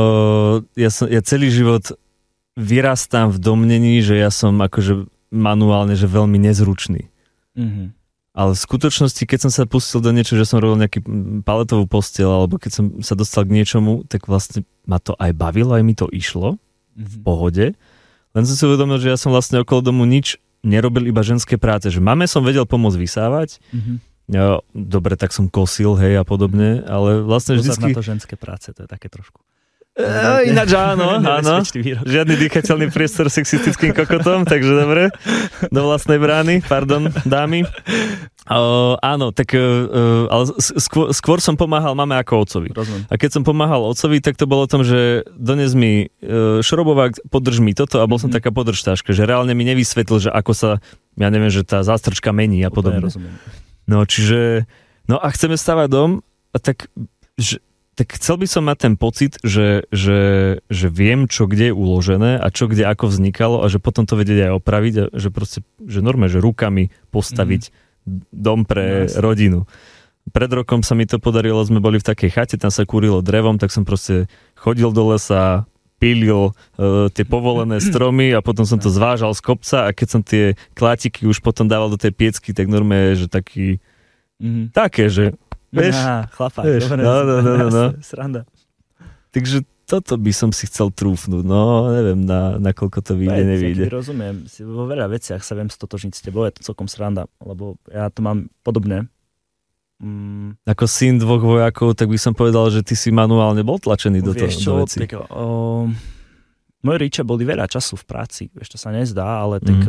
celý život vyrastám v domnení, že ja som akože manuálne, že veľmi nezručný. Ale v skutočnosti, keď som sa pustil do niečo, že som robil nejaký paletovú posteľ, alebo keď som sa dostal k niečomu, tak vlastne ma to aj bavilo, aj mi to išlo v pohode. Len som si uvedomil, že ja som vlastne okolo domu nič nerobil, iba ženské práce. Že mame som vedel pomôcť vysávať, dobre, tak som kosil, hej, a podobne, ale vlastne vždycky... na to ženské práce, to je také trošku... Ináč áno. Žiadny dýchateľný priestor sexistickým kokotom, takže dobre. Do vlastnej brány, pardon, dámy. Áno, tak ale skôr som pomáhal mame ako otcovi. Rozumiem. A keď som pomáhal otcovi, tak to bolo o tom, že dones mi šrobovák, podrž mi toto a bol som taká podržtáška, že reálne mi nevysvetlil, že ako sa, ja neviem, že tá zástrčka mení a podobne. No čiže, a chceme stavať dom a tak chcel by som mať ten pocit, že viem, čo kde je uložené a čo kde ako vznikalo a že potom to vedieť aj opraviť a že proste, že normálne, že rukami postaviť dom pre rodinu. Pred rokom sa mi to podarilo, sme boli v takej chate, tam sa kúrilo drevom, tak som proste chodil do lesa, pílil tie povolené stromy a potom som to zvážal z kopca a keď som tie klátiky už potom dával do tej piecky, tak normálne, že taký také, že vieš? Chlapák, vieš, dobre. No. Sranda. Takže toto by som si chcel trúfnúť, no neviem, nakoľko to vyjde, nevyjde. Rozumiem, vo veľa veciach sa viem stotožniť s tebou, je to celkom sranda, lebo ja to mám podobné. Ako syn 2 vojakov, tak by som povedal, že ty si manuálne bol tlačený do toho veci. Moji rodičia boli veľa času v práci, vieš, to sa nezdá, ale tak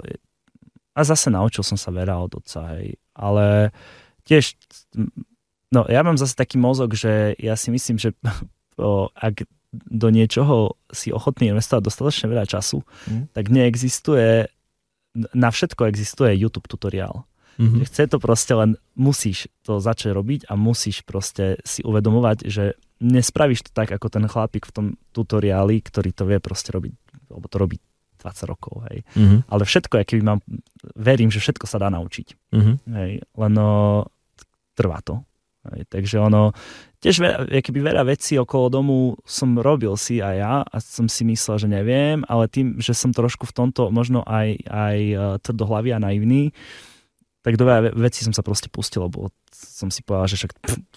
a zase naučil som sa veľa od otca, hej, ale tiež, ja mám zase taký mozog, že ja si myslím, že ak do niečoho si ochotný investovať dostatočne veľa času, tak neexistuje, na všetko existuje YouTube tutoriál. Chce to proste, len musíš to začať robiť a musíš proste si uvedomovať, že nespravíš to tak, ako ten chlapík v tom tutoriáli, ktorý to vie proste robiť, alebo to robí 20 rokov, hej. Ale všetko, verím, že všetko sa dá naučiť. Hej. Len trvá to. Takže tiež veľa vecí okolo domu som robil si aj ja a som si myslel, že neviem, ale tým, že som trošku v tomto možno aj tvrdohlavý a naivný, tak do veľa vecí som sa proste pustil, lebo som si povedal, že však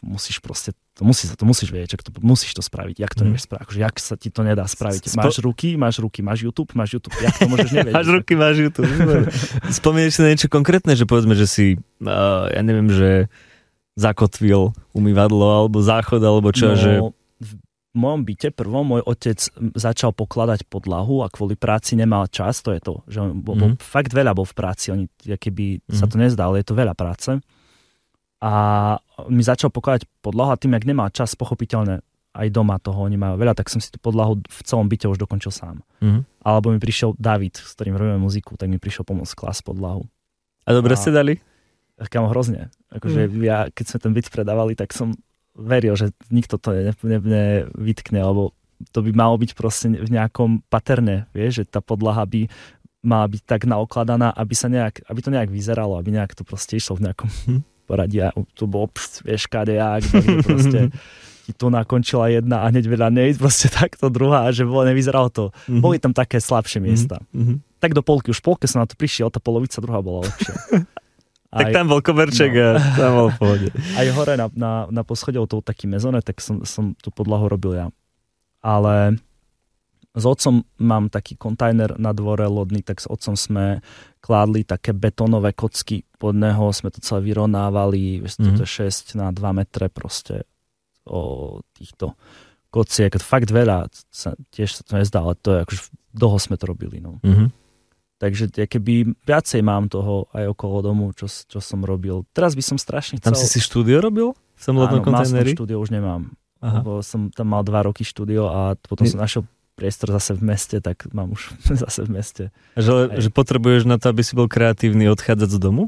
to musíš vedieť, to musíš to spraviť, jak to nevieš spraviť, akože jak sa ti to nedá spraviť. Máš ruky, máš YouTube, jak to môžeš nevedieť. Máš ruky, máš YouTube. Spomenieš si na niečo konkrétne, že povedzme, že si, ja neviem, že zakotvil umývadlo, alebo záchod, alebo čo, že... V mojom byte prvom môj otec začal pokladať podlahu a kvôli práci nemal čas, to je to, že on fakt veľa bol v práci, keby sa to nezdá, ale je to veľa práce. A mi začal pokladať podlahu a tým, jak nemal čas, pochopiteľne aj doma toho oni majú veľa, tak som si tú podlahu v celom byte už dokončil sám. Alebo mi prišiel David, s ktorým robíme muziku, tak mi prišiel pomôcť klásť podlahu. A dobre ste dali? Kamo, hrozne. Akože ja, keď sme ten byt predávali, tak som veril, že nikto to nevytkne, lebo to by malo byť proste v nejakom paterne, vieš, že tá podlaha by mala byť tak naokladaná, aby to nejak vyzeralo, aby nejak to proste išlo v nejakom poradí a tu bol vieš kadejak, takže proste ti tu nakončila jedna a hneď veľa nejít, proste takto druhá, že nevyzeralo to. Boli tam také slabšie miesta. Tak do polky, už v polke som na to prišiel, tá polovica druhá bola lepšia. Tak tam bol koberček a tam bol v pohode. Aj hore na poschodie to taký mezone, tak som tú podlahu robil ja. Ale s otcom mám taký kontajner na dvore lodný, tak s otcom sme kládli také betónové kocky, pod neho sme to celé vyrovnávali, to je 6 na 2 metre proste o týchto kociek. Fakt veľa, tiež sa to nezdá, ale to je akože dlho sme to robili. No. Takže keby viacej mám toho aj okolo domu, čo som robil. Teraz by som strašne chcel... Tam si štúdio robil? V tom lodnom kontajneri? Áno, štúdio už nemám. Lebo som tam mal 2 roky štúdio a potom som našiel priestor zase v meste, tak mám už zase v meste. Že potrebuješ na to, aby si bol kreatívny, odchádzať z domu?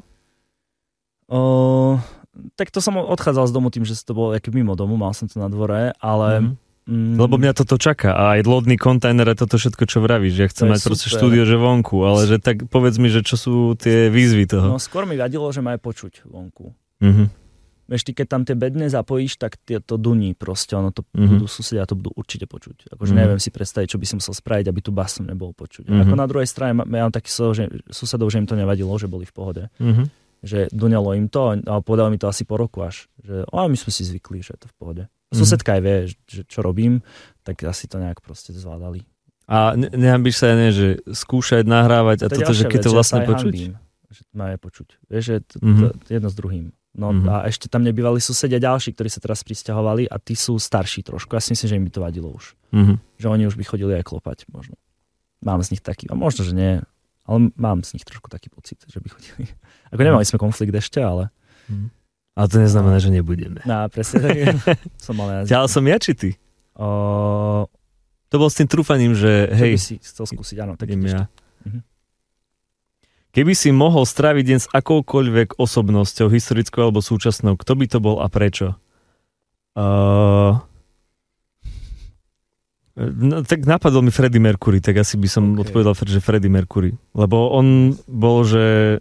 Tak to som odchádzal z domu tým, že to bolo mimo domu, mal som to na dvore, ale... Lebo mňa toto čaká a aj lodný kontajner a toto všetko, čo vravíš, že chcem mať proste štúdio, že vonku, ale že tak povedz mi, že čo sú tie výzvy toho. No skôr mi vadilo, že ma aj počuť vonku. Vieš, ty keď tam tie bedne zapojíš, tak to duní proste, ono to budú susedia, to budú určite počuť. Akože neviem si predstaviť, čo by som musel spraviť, aby tu basom nebol počuť. Ako na druhej strane, ja mám taký susedov, že im to nevadilo, že boli v pohode. Že duňalo im to, ale povedali mi to asi po roku až, že my sme si zvykli, že je to v pohode. Susedka aj vie, že čo robím, tak asi to nejak proste zvládali. A nehambíš sa, že skúšať, nahrávať a toto, že keď to vlastne počuť? Že to má je počuť. Vieš, že to jedno s druhým. No a ešte tam nebývali susedia ďalší, ktorí sa teraz prisťahovali a tí sú starší trošku. Ja si myslím, že im by to vadilo už. Že oni už by chodili aj klopať možno. Mám z nich taký, a možno, že nie, ale mám z nich trošku taký pocit, že by chodili. Ako nemali sme konflikt ešte, ale... Ale to neznamená, že nebudeme. No, presne tak. Som mal ale som ja, či ty? To bol s tým trúfaním, že hej... Čo by si chcel skúsiť, áno. Tak ja. Keby si mohol stráviť deň s akoukoľvek osobnosťou, historickou alebo súčasnou, kto by to bol a prečo? No, tak napadol mi Freddie Mercury, tak asi by som odpovedal, že Freddie Mercury. Lebo on bol, že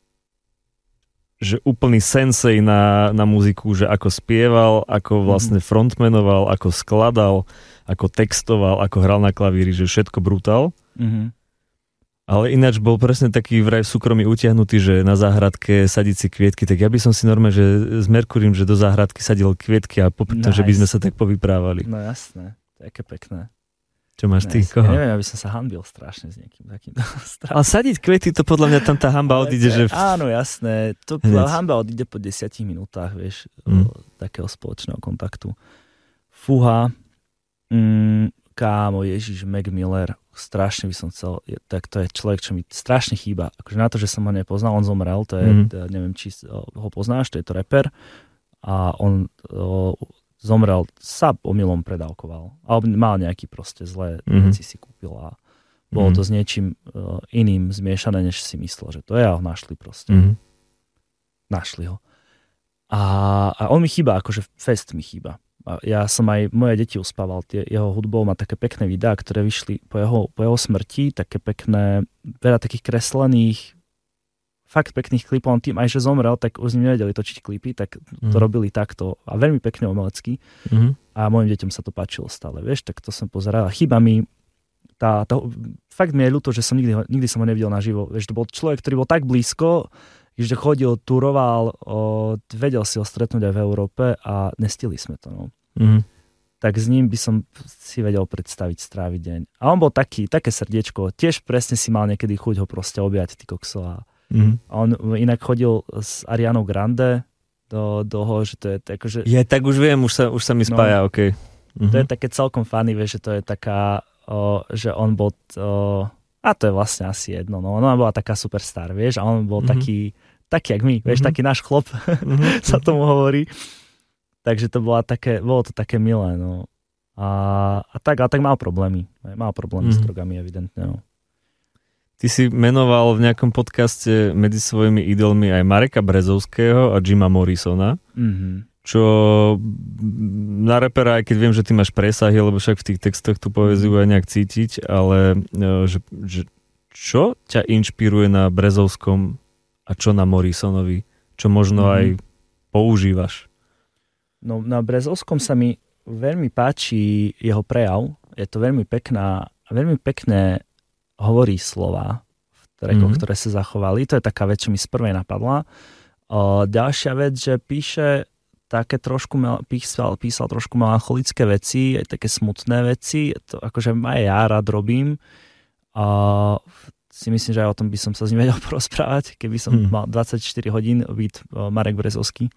úplný sensei na muziku, že ako spieval, ako vlastne frontmanoval, ako skladal, ako textoval, ako hral na klavíri, že všetko brutál. Ale ináč bol presne taký vraj v súkromí utiahnutý, že na záhradke sadiť si kvietky, tak ja by som si normálne, že s Merkurím, že do záhradky sadil kvietky a popri tom, že by sme sa tak povyprávali. No jasné, také pekné. Čo máš ty? Koho? Ja neviem, aby som sa hanbil strašne s niekým takým. Ale sadiť kvety, to podľa mňa tam tá hanba odíde, že... Áno, jasné. To hanba odíde po 10 minútach, vieš, takého spoločného kontaktu. Fúha, kámo, Ježiš, Mac Miller, strašne by som chcel, tak to je človek, čo mi strašne chýba. Akože na to, že som ho nepoznal, on zomrel, to je, neviem, či ho poznáš, to je to rapper a on... zomrel, sa omylom predávkoval. Alebo mal nejaký proste zlé veci si kúpil a bolo to s niečím iným zmiešané, než si myslel, že to je a ho našli proste. Našli ho. A on mi chýba, akože fest mi chýba. A ja som aj moje deti uspával, jeho hudbou má také pekné videá, ktoré vyšli po jeho smrti, také pekné, veľa takých kreslených fakt pekných klipov, on tým aj, že zomrel, tak už s ním nevedeli točiť klipy, tak to robili takto a veľmi pekne umelecky a mojim deťom sa to páčilo stále, vieš, tak to som pozeral a chýba mi fakt mi je ľúto, že som nikdy som ho nevidel naživo, vieš, to bol človek, ktorý bol tak blízko, že chodil, turoval, vedel si ho stretnúť aj v Európe a nestihli sme to, no. Tak s ním by som si vedel predstaviť, stráviť deň. A on bol také srdiečko, tiež presne si mal niekedy chuť ho proste objať, ty kokso a on inak chodil s Arianou Grande do toho, že to je akože... Tak už viem, už sa mi spája, okej. To je také celkom funny, vieš, že to je taká, že on bol, a to je vlastne asi jedno, no ona bola taká superstar, vieš, a on bol taký jak my, vieš, taký náš chlop, sa tomu hovorí. Takže to bolo to také milé, no. A tak mal problémy s drogami, evidentne, no. Ty si menoval v nejakom podcaste medzi svojimi idolmi aj Mareka Brezovského a Jima Morrisona, čo na rapera, aj keď viem, že ty máš presahy, lebo však v tých textoch tú poéziu aj nejak cítiť, ale že čo ťa inšpiruje na Brezovskom a čo na Morrisonovi? Čo možno aj používaš? No na Brezovskom sa mi veľmi páči jeho prejav. Je to veľmi pekné hovorí slova v trackoch, ktoré sa zachovali. To je taká vec, čo mi z prvej napadla. Ďalšia vec, že píše také trošku, písal trošku melancholické veci, aj také smutné veci. To akože aj ja rád robím. Si myslím, že aj o tom by som sa s ním vedel porozprávať, keby som mal 24 hodín byť Marek Brezovský.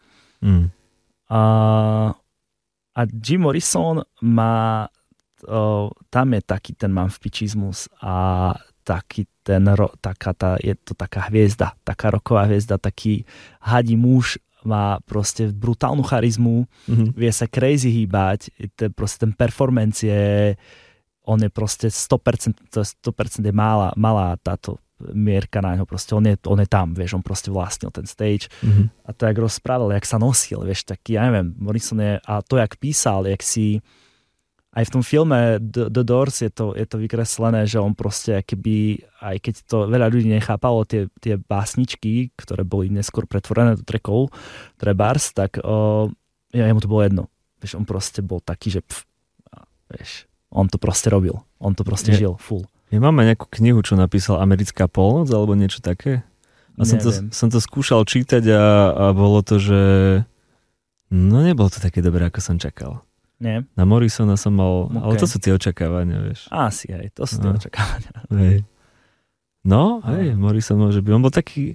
A Jim Morrison má, tam je taký ten manfpičizmus a taký ten, je to taká hviezda, taká rocková hviezda, taký hadí muž, má proste brutálnu charizmu, vie sa crazy hýbať, proste ten performance je, on je proste 100% je malá táto mierka na ňo, proste on je tam, vieš, on proste vlastnil ten stage a to, jak rozprával, jak sa nosil, vieš, taký, ja neviem, Morrison je, a to, jak písal, jak si, aj v tom filme The Doors je to vykreslené, že on proste, keby, aj keď to veľa ľudí nechápalo, tie básničky, ktoré boli neskôr pretvorené do trackov, trebárs, tak jemu to bolo jedno, vieš, on proste bol taký, že vieš, on to proste robil. On to proste žil full. Máme nejakú knihu, čo napísal Americká polnoc, alebo niečo také? A som to skúšal čítať a bolo to, že no nebolo to také dobré, ako som čakal. Nie. Na Morrisona som mal, ale to sú tie očakávania, vieš. Asi aj, to sú tie očakávania. Hej. No, Morrison môže byť. On bol taký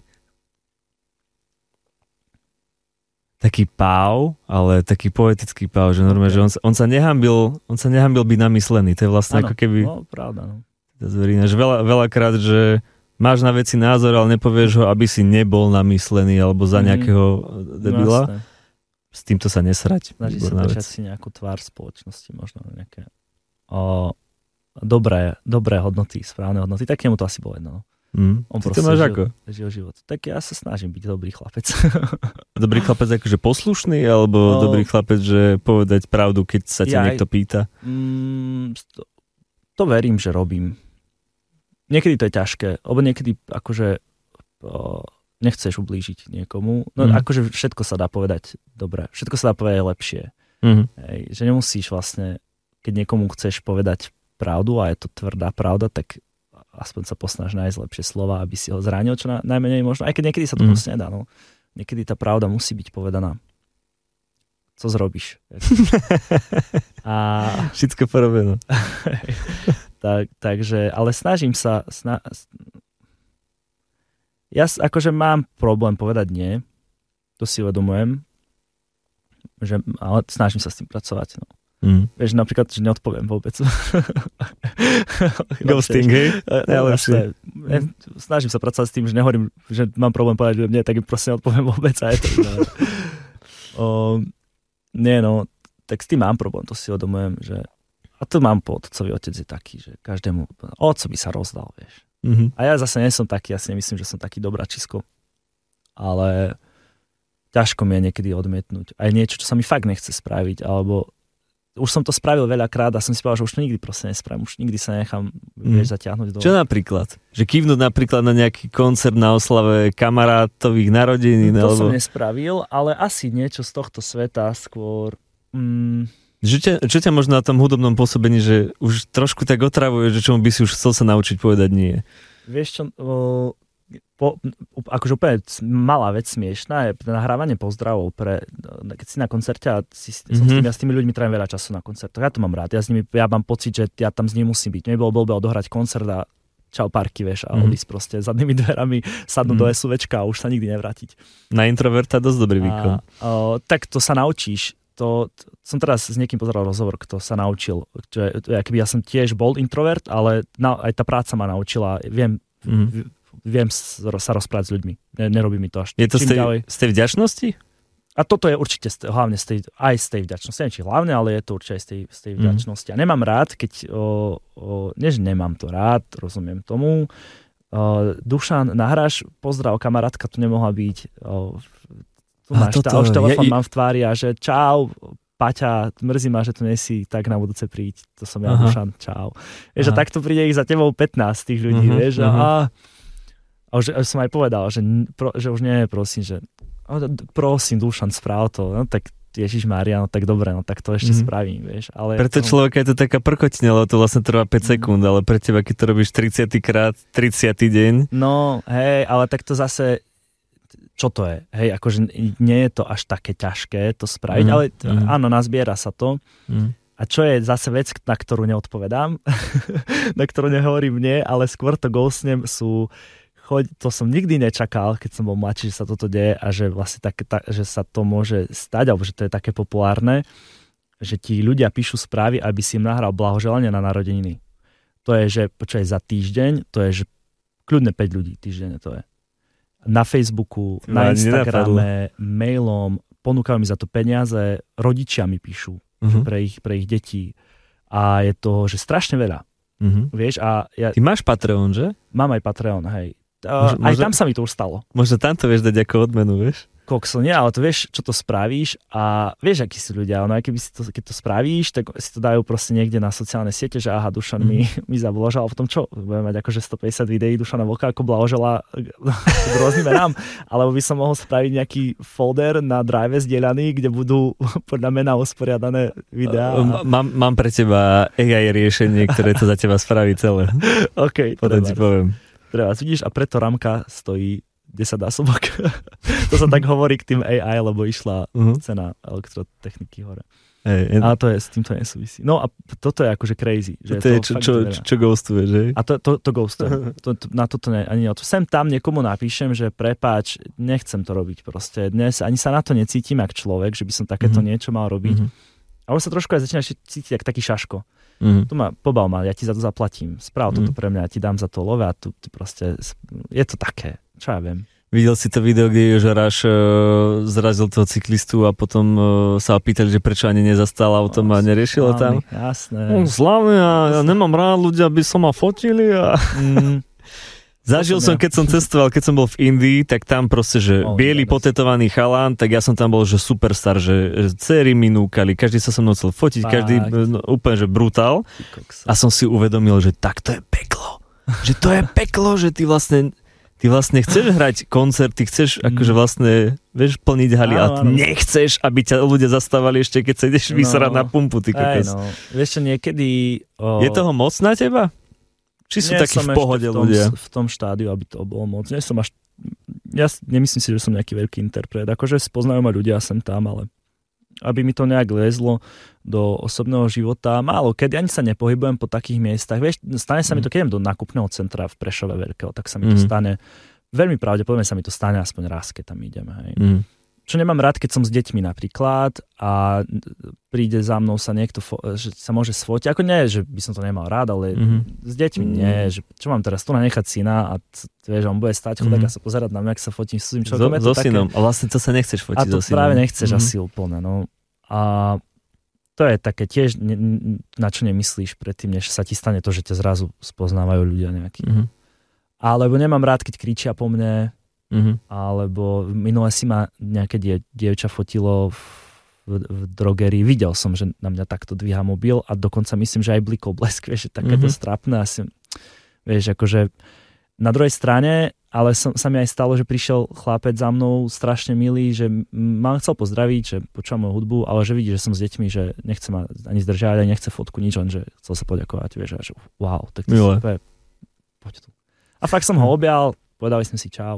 páv, ale taký poetický páv, že normálne, že on sa nehambil byť namyslený. To je vlastne ako keby... No, pravda, no. Zverina, že veľakrát, že máš na veci názor, ale nepovieš ho, aby si nebol namyslený alebo za nejakého debila. No, s týmto sa nesrať. Snaží sa držať si nejakú tvár spoločnosti, možno nejaké dobré hodnoty, správne hodnoty. Tak jemu to asi bolo jedno. On ty to máš ako? Žil život. Tak ja sa snažím byť dobrý chlapec. Dobrý chlapec akože poslušný, alebo dobrý chlapec, že povedať pravdu, keď sa ťa niekto pýta? To verím, že robím. Niekedy to je ťažké, lebo niekedy akože nechceš ublížiť niekomu. No akože všetko sa dá povedať dobre. Všetko sa dá povedať lepšie. Hej, že nemusíš vlastne, keď niekomu chceš povedať pravdu a je to tvrdá pravda, tak aspoň sa posnaž nájsť lepšie slova, aby si ho zranil čo najmenej možno. Aj keď niekedy sa to proste nedá. No. Niekedy tá pravda musí byť povedaná. Co zrobíš? Všetko porobené. Takže, ale snažím sa... Ja akože mám problém povedať nie. To si uvedomujem. Ale snažím sa s tým pracovať. No. Vieš, napríklad, že neodpoviem vôbec. Ghosting, hej? Snažím sa pracovať s tým, že nehovorím, že mám problém povedať, že nie, tak im proste neodpoviem vôbec. A je to, nie, no, tak s tým mám problém, to si uvedomujem, že a to mám po otcovi, otec je taký, že každému, otco by sa rozdal, vieš. A ja zase nie som taký, ja si nemyslím, že som taký dobračisko, ale ťažko mi je niekedy odmietnúť. Aj niečo, čo sa mi fakt nechce spraviť, alebo už som to spravil veľakrát a som si povedal, že už to nikdy proste nespravím, už nikdy sa nechám zatiahnuť do... Čo napríklad? Že kývnuť napríklad na nejaký koncert na oslave kamarátových narodenín? To som nespravil, ale asi niečo z tohto sveta skôr... Čo ťa možno na tom hudobnom pôsobení, že už trošku tak otravuje, že čomu by si už chcel sa naučiť povedať nie? Vieš čo... akože úplne malá vec smiešná je nahrávanie pozdravov keď si na koncerte a ja s tými ľuďmi trávim veľa času na koncertoch. Ja to mám rád. Ja mám pocit, že ja tam s nimi musím byť. Mne bolo blbé odohrať koncert a čau parky, vieš, a odísť proste zadnými dverami, sadnúť do SUVčka a už sa nikdy nevrátiť. Na introverta dosť dobrý výkon. Tak to sa naučíš. Som teraz s niekým pozeral rozhovor, kto sa naučil. Ja som tiež bol introvert, ale aj tá práca ma naučila. Viem sa rozprávať s ľuďmi. Nerobí mi to až. Je to z tej vďačnosti? A toto je určite hlavne z tej vďačnosti. Neviem, či hlavne, ale je to určite aj z tej vďačnosti. A nemám rád, keď... než nemám to rád, rozumiem tomu. Dušan, nahráš pozdrav, kamarátka tu nemohla byť. Tu máš, už telefón mám v tvári a že čau, Paťa, mrzí ma, že tu nesi, tak na budúce príď. To som ja, Dušan, čau. Vieš, a takto príde ich za tebou 15 tých ľudí, vieš. A už som aj povedal, že už nie, prosím, že Prosím, Dušan, správ to. No tak Ježišmária, no tak dobre, no tak to ešte spravím, vieš. Ale pre to človeka je to taká prkotina, lebo to vlastne trvá 5 sekúnd, ale pre teba, keď to robíš 30 krát, 30. deň. No, hej, ale tak to zase, čo to je? Hej, akože nie je to až také ťažké to spraviť, ale áno, nazbiera sa to. A čo je zase vec, na ktorú neodpovedám, na ktorú nehovorím nie, ale skôr to ghostnem to som nikdy nečakal, keď som bol mladší, že sa toto deje a že vlastne že sa to môže stať, alebo že to je také populárne, že ti ľudia píšu správy, aby si im nahral blahoželanie na narodeniny. To je, že počkaj, za týždeň, to je, že kľudne 5 ľudí týždeň to je. Na Facebooku, na Instagrame, mailom, ponúkajú mi za to peniaze, rodičia mi píšu pre ich detí a je to, že strašne veľa. Vieš, a Ty máš Patreon, že? Mám aj Patreon, hej. Aj tam sa mi to už stalo. Možno tam to vieš dať ako odmenu, vieš? Kokso, nie, ale to vieš, čo to spravíš a vieš, akí sú ľudia, no aj keď to spravíš, tak si to dajú proste niekde na sociálne siete, že aha, Dušan mi zablahoželal, a potom čo? Budeme mať akože 150 videí Dušana Vlka, ako blahoželá k rôznym menám, alebo by som mohol spraviť nejaký folder na Drive zdieľaný, kde budú podľa mena usporiadané videá. Mám pre teba AI riešenie, ktoré to za teba spraví celé. OK, potom ti poviem. Treba, vidíš, a preto Ramka stojí 10 násobok. To sa tak hovorí k tým AI, lebo išla cena elektrotechniky hore. A to je, s týmto nesúvisí. No a toto je akože crazy. Že to je čo ghostuje, že? A to ghostuje. Na toto ani o to. Sem tam niekomu napíšem, že prepáč, nechcem to robiť proste. Dnes ani sa na to necítim jak človek, že by som takéto niečo mal robiť. A už sa trošku aj začínaš cítiť jak taký šaško. Tu pobav ma, ja ti za to zaplatím. Správ toto pre mňa, ja ti dám za to love a tu proste, je to také. Čo ja viem. Videl si to video, kde Jožaráš zrazil toho cyklistu a potom sa opýtali, že prečo ani nezastal autom a neriešil tam. Jasné. Slavný a ja nemám rád ľudia, aby som ma fotili. Zažil som, keď som cestoval, keď som bol v Indii, tak tam proste, že biely potetovaný chalán, tak ja som tam bol, že superstar, že dcery mi núkali, každý sa so mnou chcel fotiť, každý úplne, že brutál. A som si uvedomil, že tak to je peklo. Že to je peklo, že ty vlastne chceš hrať koncert, ty chceš akože vlastne, vieš, plniť haly a ty nechceš, aby ťa ľudia zastávali ešte, keď sa ideš vysrať na pumpu, ty kokos. Vieš čo, niekedy... Je toho moc na teba? Či sú takí v pohode ľudia? V tom štádiu, aby to bolo moc. Ja nemyslím si, že som nejaký veľký interpret. Akože spoznajú ma ľudia sem tam, ale aby mi to nejak lezlo do osobného života. Málo kedy, ani sa nepohybujem po takých miestach. Vieš, stane sa mi to, keď idem do nákupného centra v Prešove veľkého, tak sa mi to stane. Veľmi pravdepodobne sa mi to stane aspoň raz, keď tam idem. Hej. Čo nemám rád, keď som s deťmi napríklad a príde za mnou sa niekto, že sa môže sfotiť. Ako nie, že by som to nemal rád, ale s deťmi nie. Že čo mám teraz tu nechať syna a vieš, on bude stať chodák a sa pozerať na mňa, ak sa fotím s tým človekom. So synom. A vlastne to sa nechceš fotiť so synom. A to práve nechceš asi úplne. No. A to je také tiež, na čo nemyslíš predtým, než sa ti stane to, že ťa zrazu spoznávajú ľudia nejakí. Alebo nemám rád, keď kričia po mne, alebo minule si ma nejaké dievča fotilo v drogerii. Videl som, že na mňa takto dvíha mobil a dokonca myslím, že aj blikol blesk, vieš, že takéto strapné. Asi, vieš, akože na druhej strane, ale sa mi aj stalo, že prišiel chlapec za mnou strašne milý, že ma chcel pozdraviť, že počúvam moju hudbu, ale že vidí, že som s deťmi, že nechce ma ani zdržať, ani nechce fotku, nič, len že chcel sa poďakovať, vieš, že wow, tak to super, poď tu. A fakt som ho objal, povedali sme si čau.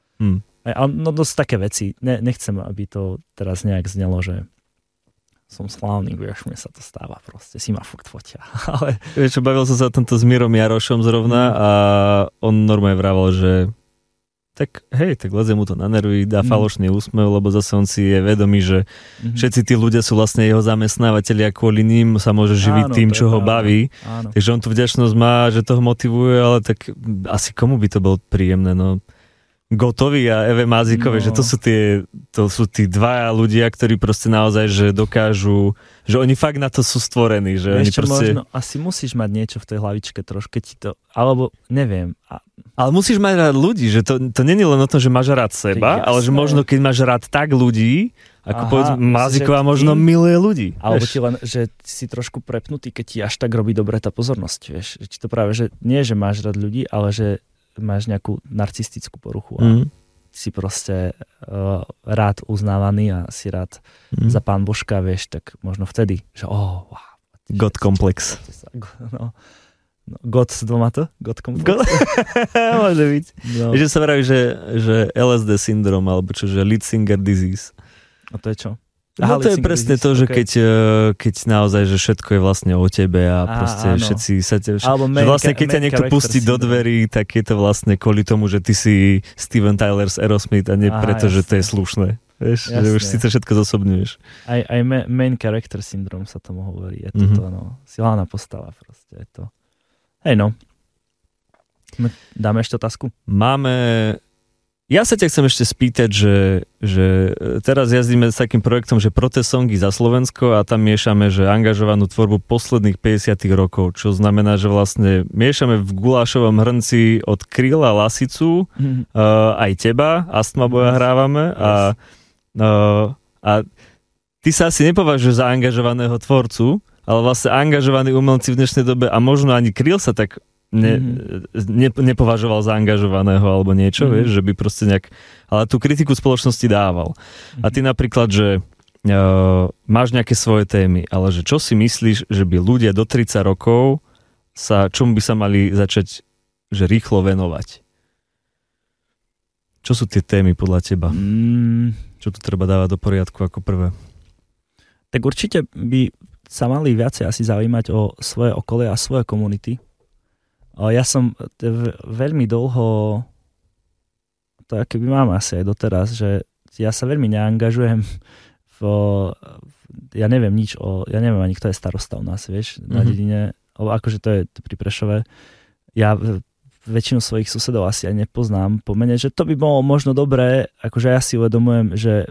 No to sú také veci. Nechcem, aby to teraz nejak znelo, že som slávny, vieš, mne sa to stáva proste. Si ma furt fotia. Ale... Vieš čo, bavil som sa o tomto s Mirom Jarošom zrovna a on normálne vravel, že tak hej, tak lezie mu to na nervy, dá falošný úsmev, lebo zase on si je vedomý, že všetci tí ľudia sú vlastne jeho zamestnávateľi a kvôli ním sa môže živiť tým, čo ho baví. Áno. Takže on tu vďačnosť má, že toho motivuje, ale tak asi komu by to bolo príjemné, no. Gotovi a Eve Mazíkové, že to sú tí dvaja ľudia, ktorí proste naozaj, že dokážu, že oni fakt na to sú stvorení, že oni proste... Možno asi musíš mať niečo v tej hlavičke trošku, keď ti to, alebo neviem. Ale musíš mať rád ľudí, že to nie je len o tom, že máš rád seba, ale že možno keď máš rád tak ľudí, ako povedzme Mazíková možno miluje ľudí. Alebo ti len, že si trošku prepnutý, keď ti až tak robí dobre tá pozornosť, vieš. Že ti to práve, že nie, že máš rád ľudí, ale že máš nejakú narcistickú poruchu a si proste rád uznávaný a si rád za Pán Božka, vieš, tak možno vtedy, že wow. God komplex. No, God s dvoma to? God komplex? Môže byť. No. Že sa vraví, že LSD syndrom, alebo čo, že lead singer disease. A to je čo? No to je presne to, že keď naozaj, že všetko je vlastne o tebe a proste všetci sa že vlastne keď ťa niekto pustí do dverí, tak je to vlastne kvôli tomu, že ty si Steven Tyler z Aerosmith a nie preto, že to je slušné. Vieš, že už si to všetko zosobňuješ. Aj main character syndrome sa tomu hovorí. Je to no, si hlavná postava proste. Je to. Hej no. Dáme ešte otázku? Máme. Ja sa ťa chcem ešte spýtať, že teraz jazdíme s takým projektom, že Protest songy za Slovensko a tam miešame, že angažovanú tvorbu posledných 50 rokov, čo znamená, že vlastne miešame v gulášovom hrnci od Kryla Lasicu, aj teba, Astmaboja hrávame a ty sa asi nepovažuješ za angažovaného tvorcu, ale vlastne angažovaní umelci v dnešnej dobe a možno ani Kryl sa tak nepovažoval za angažovaného alebo niečo, vieš, že by proste nejak, ale tú kritiku spoločnosti dával. A ty napríklad, že máš nejaké svoje témy, ale že čo si myslíš, že by ľudia do 30 rokov čomu by sa mali začať, že rýchlo venovať? Čo sú tie témy podľa teba? Čo tu treba dávať do poriadku ako prvé? Tak určite by sa mali viacej asi zaujímať o svoje okolie a svoje komunity. Ja som veľmi dlho, to akoby mám asi aj doteraz, že ja sa veľmi neangažujem ja neviem ani kto je starosta u nás, vieš, na dedine, akože to je pri Prešove. Ja väčšinu svojich susedov asi aj nepoznám po mene, že to by bolo možno dobré, akože ja si uvedomujem, že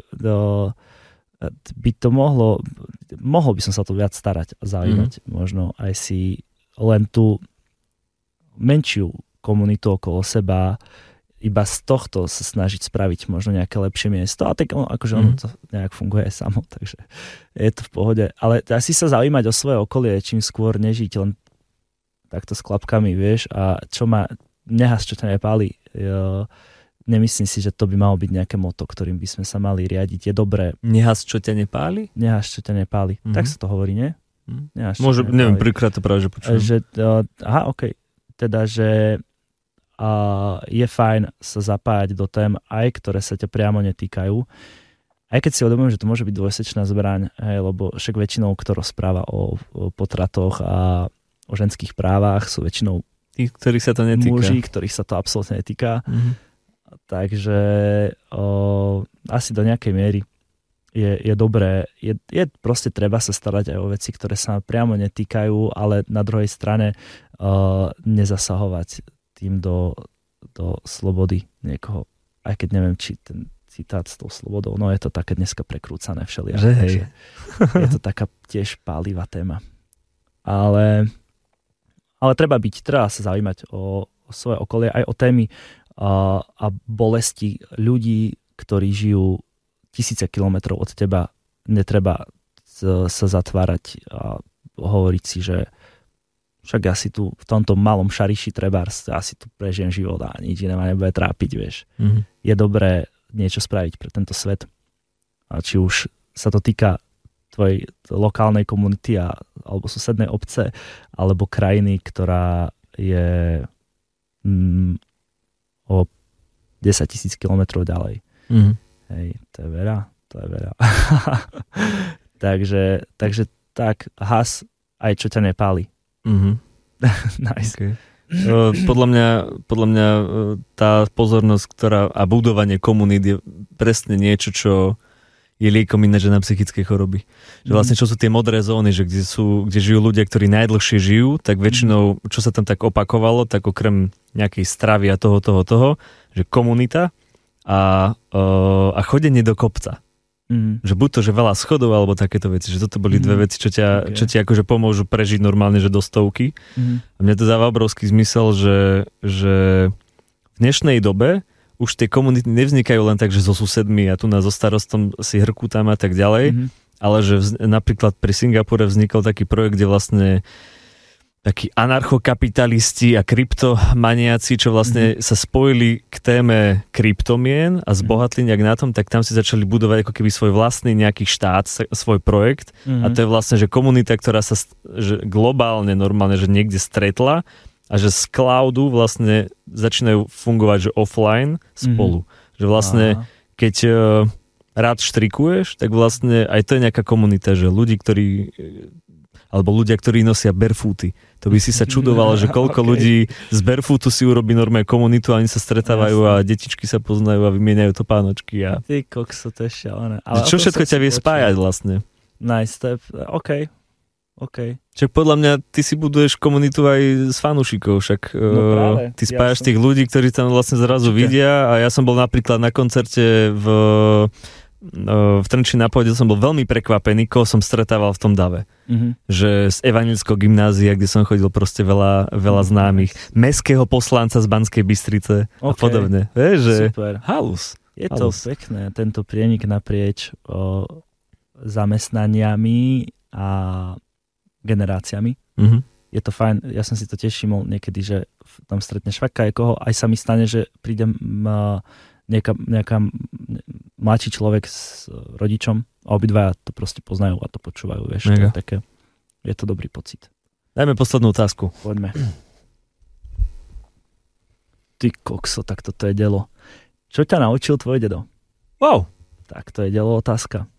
by to mohol by som sa to viac starať a zaujímať, možno aj si len tú menšiu komunitu okolo seba, iba z tohto sa snažiť spraviť možno nejaké lepšie miesto a tak akože ono to nejak funguje aj samo, takže je to v pohode. Ale asi sa zaujímať o svoje okolie, čím skôr nežiť len takto s klapkami, vieš, a čo ma nehas, čo ťa nepáli. Nemyslím si, že to by malo byť nejaké motto, ktorým by sme sa mali riadiť. Je dobré. Nehas, čo ťa nepáli? Nehas, čo ťa nepáli. Tak sa to hovorí, nie? Nehas, môže, neviem, prvýkrát to práve, že počujem. Okej. Teda, že je fajn sa zapájať do tém, aj ktoré sa ťa priamo netýkajú. Aj keď si uvedomujem, že to môže byť dvojsečná zbraň, lebo však väčšinou, kto rozpráva o potratoch a o ženských právach, sú väčšinou tí, ktorých sa to netýka. Muži, ktorých sa to absolútne netýka. Takže asi do nejakej miery je dobré, je proste treba sa starať aj o veci, ktoré sa priamo netýkajú, ale na druhej strane nezasahovať tým do slobody niekoho. Aj keď neviem, či ten citát s tou slobodou, no je to také dneska prekrúcané všelijak. Takže je to taká tiež pálivá téma. Ale treba sa zaujímať o svoje okolie, aj o témy a bolesti ľudí, ktorí žijú tisíce kilometrov od teba. Netreba sa zatvárať a hovoriť si, že však asi tu v tomto malom šariši trebárs asi tu prežijem život a nič iné ma nebude trápiť, vieš. Je dobré niečo spraviť pre tento svet. A či už sa to týka tvojej lokálnej komunity alebo susednej obce, alebo krajiny, ktorá je o 10 000 kilometrov ďalej. Hej, to je veľa. takže tak, has aj čo ťa nepáli. Nice. Okay. Podľa mňa tá pozornosť, a budovanie komunít je presne niečo, čo je liekom ináč na psychické choroby. Že vlastne čo sú tie modré zóny, že kde žijú ľudia, ktorí najdlhšie žijú, tak väčšinou, čo sa tam tak opakovalo, tak okrem nejakej stravy a toho, že komunita a chodenie do kopca. Že buď to, že veľa schodov, alebo takéto veci, že toto boli dve veci, čo ti akože pomôžu prežiť normálne, že do stovky. A mne to dáva obrovský zmysel, že v dnešnej dobe už tie komunity nevznikajú len tak, že so susedmi a tu so starostom si hrkú tam a tak ďalej, ale že napríklad pri Singapúre vznikol taký projekt, kde vlastne takí anarchokapitalisti a kryptomaniaci, čo vlastne sa spojili k téme kryptomien a zbohatli nejak na tom, tak tam si začali budovať ako keby svoj vlastný nejaký štát, svoj projekt. A to je vlastne, že komunita, ktorá sa že globálne, normálne, že niekde stretla a že z cloudu vlastne začínajú fungovať, že offline spolu. Že vlastne, keď rád štrikuješ, tak vlastne aj to je nejaká komunita, že ľudí, alebo ľudia, ktorí nosia barefooty. To by si sa čudoval, že koľko ľudí z barefootu si urobí normálne komunitu a oni sa stretávajú a detičky sa poznajú a vymieňajú topánočky. A... Ty kokso, to je šialené. Čo všetko ťa vie spájať vlastne? Nice, OK. Však podľa mňa ty si buduješ komunitu aj s fanúšikov, však práve, ty spájaš tých ľudí, ktorí tam vlastne zrazu vidia a ja som bol napríklad na koncerte v Trenčíne na Pohode, som bol veľmi prekvapený, koho som stretával v tom dave. Že z Evanjelického gymnázia, kde som chodil proste veľa známych, mestského poslanca z Banskej Bystrice a podobne. Vieš, super. Halus. Je to pekné, tento prienik naprieč zamestnaniami a generáciami. Je to fajn, ja som si to tiež všimol niekedy, že tam stretneš koho, aj sa mi stane, že prídem nejaká mladší človek s rodičom a obidvaja to proste poznajú a to počúvajú, vieš, to je také, je to dobrý pocit. Dajme poslednú otázku. Poďme. Ty kokso, tak toto je delo. Čo ťa naučil tvoj dedo? Wow. Tak to je delo otázka.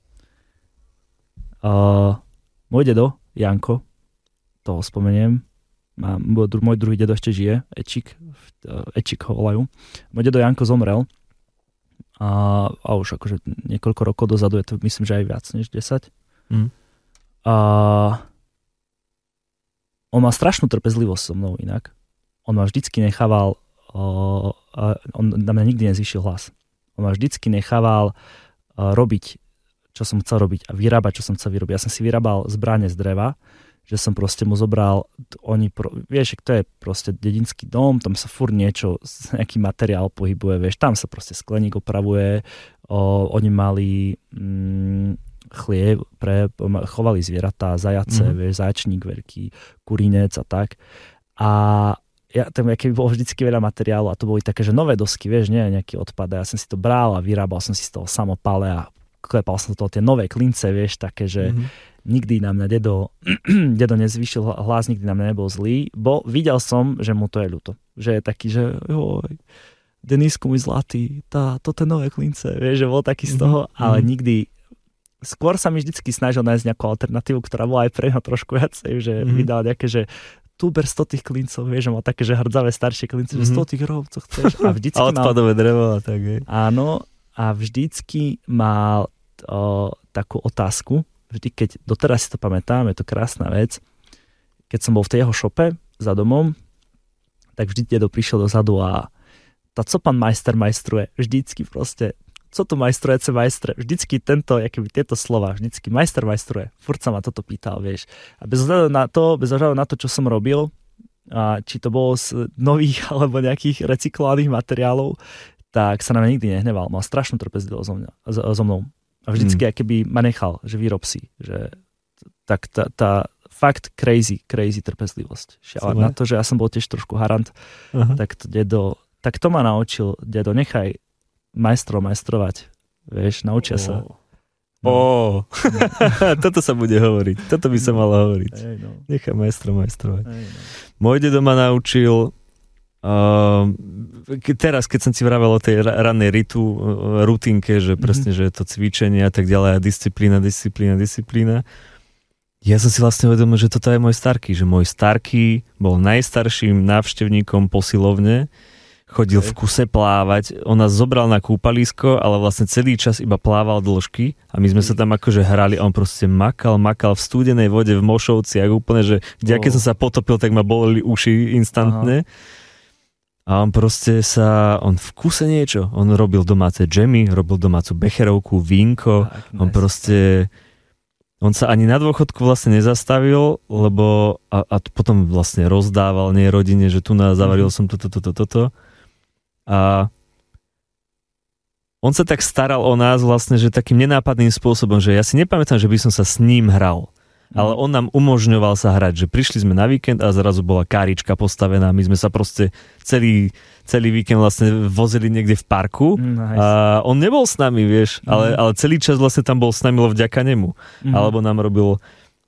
Môj dedo, Janko, toho spomeniem, môj druhý dedo ešte žije, Ečik ho volajú. Môj dedo Janko zomrel a už akože niekoľko rokov dozadu, je to myslím, že aj viac než 10. On má strašnú trpezlivosť so mnou inak. On ma vždycky nechával, on na mňa nikdy nezvýšil hlas. On ma vždycky nechával robiť, čo som chcel robiť a vyrábať, čo som chcel vyrobiť. Ja som si vyrábal zbrane z dreva, že som proste mu zobral, vieš, to je proste dedinský dom, tam sa furt niečo, nejaký materiál pohybuje, vieš, tam sa proste skleník opravuje, oni mali chlieb, chovali zvieratá, zajace, vieš, zajačník veľký, kurínec a tak. A tam bolo vždycky veľa materiálu a to boli také, že nové dosky, vieš, nie nejaký odpad. Ja som si to bral a vyrábal som si z toho samopale a klepal som to tie nové klince, vieš, také, že nikdy na mňa dedo nezvýšil hlas, nikdy na mňa nebol zlý, bo videl som, že mu to je ľúto. Že je taký, že Denisku môj zlatý, toto je nové klince, vieš, že bol taký z toho, ale nikdy, skôr sa mi vždycky snažil nájsť nejakú alternatívu, ktorá bola aj pre ňa trošku viacej, že vydal nejaké, že tuber 100 tých klincov, vieš, že mal také, že hrdzavé staršie klince, že 100 tých rohov, co chceš. A vždycky a odpadové drevo a tak, hej. Áno, a vždycky mal takú otázku, vždy, keď doteraz si to pamätám, je to krásna vec, keď som bol v tej jeho šope za domom, tak vždy dedo prišiel dozadu a co pan majster majstruje, vždycky proste, co tu majstruje, vždycky tieto slova, vždycky majster majstruje, furt sa ma toto pýtal, vieš. A bez ohľadu na to, čo som robil, a či to bolo z nových alebo nejakých recyklovaných materiálov, tak sa na mňa nikdy nehneval, mal strašnú trpezlivosť so mnou. A vždycky akoby ma nechal, že výrob si, že tak tá fakt crazy trpezlivosť. Ale na to, že ja som bol tiež trošku harant, tak to ma naučil dedo, nechaj majstrovať, vieš, naučia sa. Toto sa bude hovoriť, toto by sa malo hovoriť. Nechaj majstrovať. Môj dedo ma naučil teraz, keď som ti vravel o tej ranej rutinke, že presne, že to cvičenie a tak ďalej a disciplína. Ja som si vlastne uvedomil, že toto je môj starký, že môj starký bol najstarším návštevníkom posilovne, chodil v kuse plávať, on nás zobral na kúpalisko, ale vlastne celý čas iba plával dĺžky a my sme sa tam akože hrali, on proste makal v studenej vode v Mošovciach úplne, že keď som sa potopil, tak ma boleli uši instantne. A on proste on v kuse niečo, on robil domáce džemy, robil domácu becherovku, vínko, on sa ani na dôchodku vlastne nezastavil, lebo a potom vlastne rozdával rodine, že tu zavaril som toto. A on sa tak staral o nás vlastne, že takým nenápadným spôsobom, že ja si nepamätám, že by som sa s ním hral. ale on nám umožňoval sa hrať, že prišli sme na víkend a zrazu bola kárička postavená, my sme sa proste celý víkend vlastne vozili niekde v parku a on nebol s nami, vieš, ale celý čas vlastne tam bol s nami vďaka nemu. Alebo nám robil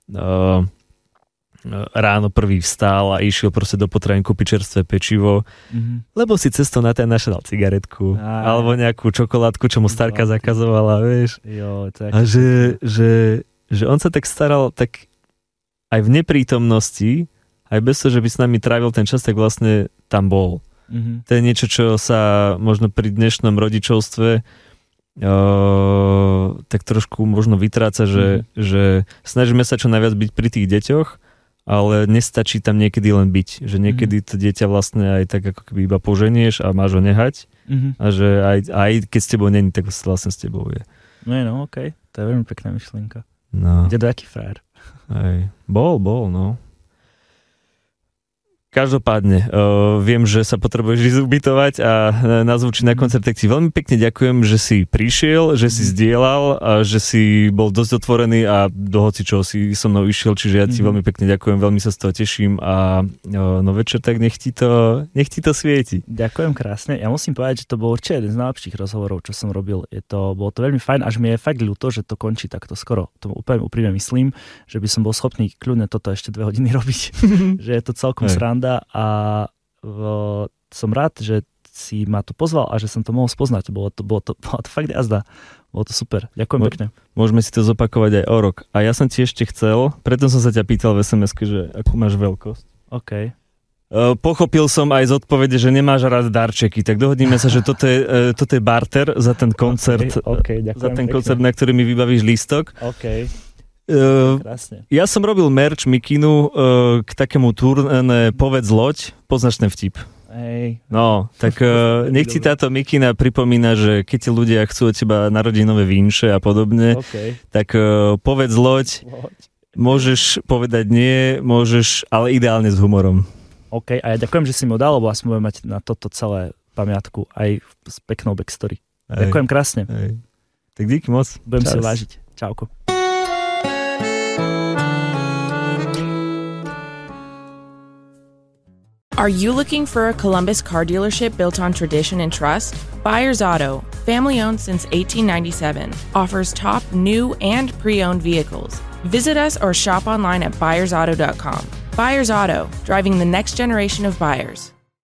ráno prvý vstál a išiel proste do potravín kúpiť čerstvé pečivo, lebo si cestou na ten našel cigaretku alebo nejakú čokoládku, čo mu starka zakazovala, vieš. Jo, a že on sa tak staral tak aj v neprítomnosti, aj bez toho, že by s nami trávil ten čas, tak vlastne tam bol. To je niečo, čo sa možno pri dnešnom rodičovstve tak trošku možno vytráca, že snažíme sa čo najviac byť pri tých deťoch, ale nestačí tam niekedy len byť. Že niekedy to dieťa vlastne aj tak ako keby iba poženieš a máš ho nehať. A že aj keď s tebou není, tak vlastne s tebou je. No, okej. To je veľmi pekná myšlienka. No. Dedo, aký frajer. Bol, no. Každopádne, viem, že sa potrebuješ ísť ubytovať a nás učiť na koncert, tak ti veľmi pekne ďakujem, že si prišiel, že si zdieľal a že si bol dosť otvorený a do hocičoho si so mnou išiel, čiže ja ti veľmi pekne ďakujem, veľmi sa z toho teším a no večer tak nech ti to svieti. Ďakujem krásne. Ja musím povedať, že to bol určite jeden z najlepších rozhovorov, čo som robil. Bolo to veľmi fajn, až mi je fakt ľúto, že to končí takto skoro. To úplne úprimne myslím, že by som bol schopný kľudne toto ešte 2 hodiny robiť. Že je to celkom sranda. A som rád, že si ma tu pozval a že som to mohol spoznať. Bola to fakt jazda. Bolo to super. Ďakujem pekne. Môžeme si to zopakovať aj o rok. A ja som ti ešte chcel, preto som sa ťa pýtal v SMS-ke, že akú máš veľkosť. OK. Pochopil som aj z odpovede, že nemáš rád darčeky, tak dohodneme sa, že toto je barter za ten koncert, za ten koncert, na ktorý mi vybavíš lístok. OK. Ja som robil merch Mikinu k takému turné Povedz loď, poznáš ten vtip. No, tak nech ti táto Mikina pripomína, že keď ti ľudia chcú od teba narodinové vínše a podobne, tak povedz loď, môžeš povedať nie, môžeš, ale ideálne s humorom. OK, a ja ďakujem, že si mi ho dal, lebo asi budem mať na toto celé pamiatku aj s peknou backstory. Ďakujem krásne. Tak díky moc. Budem si vážiť. Čauko. Are you looking for a Columbus car dealership built on tradition and trust? Byers Auto, family owned since 1897, offers top new and pre-owned vehicles. Visit us or shop online at buyersauto.com. Byers Auto, driving the next generation of buyers.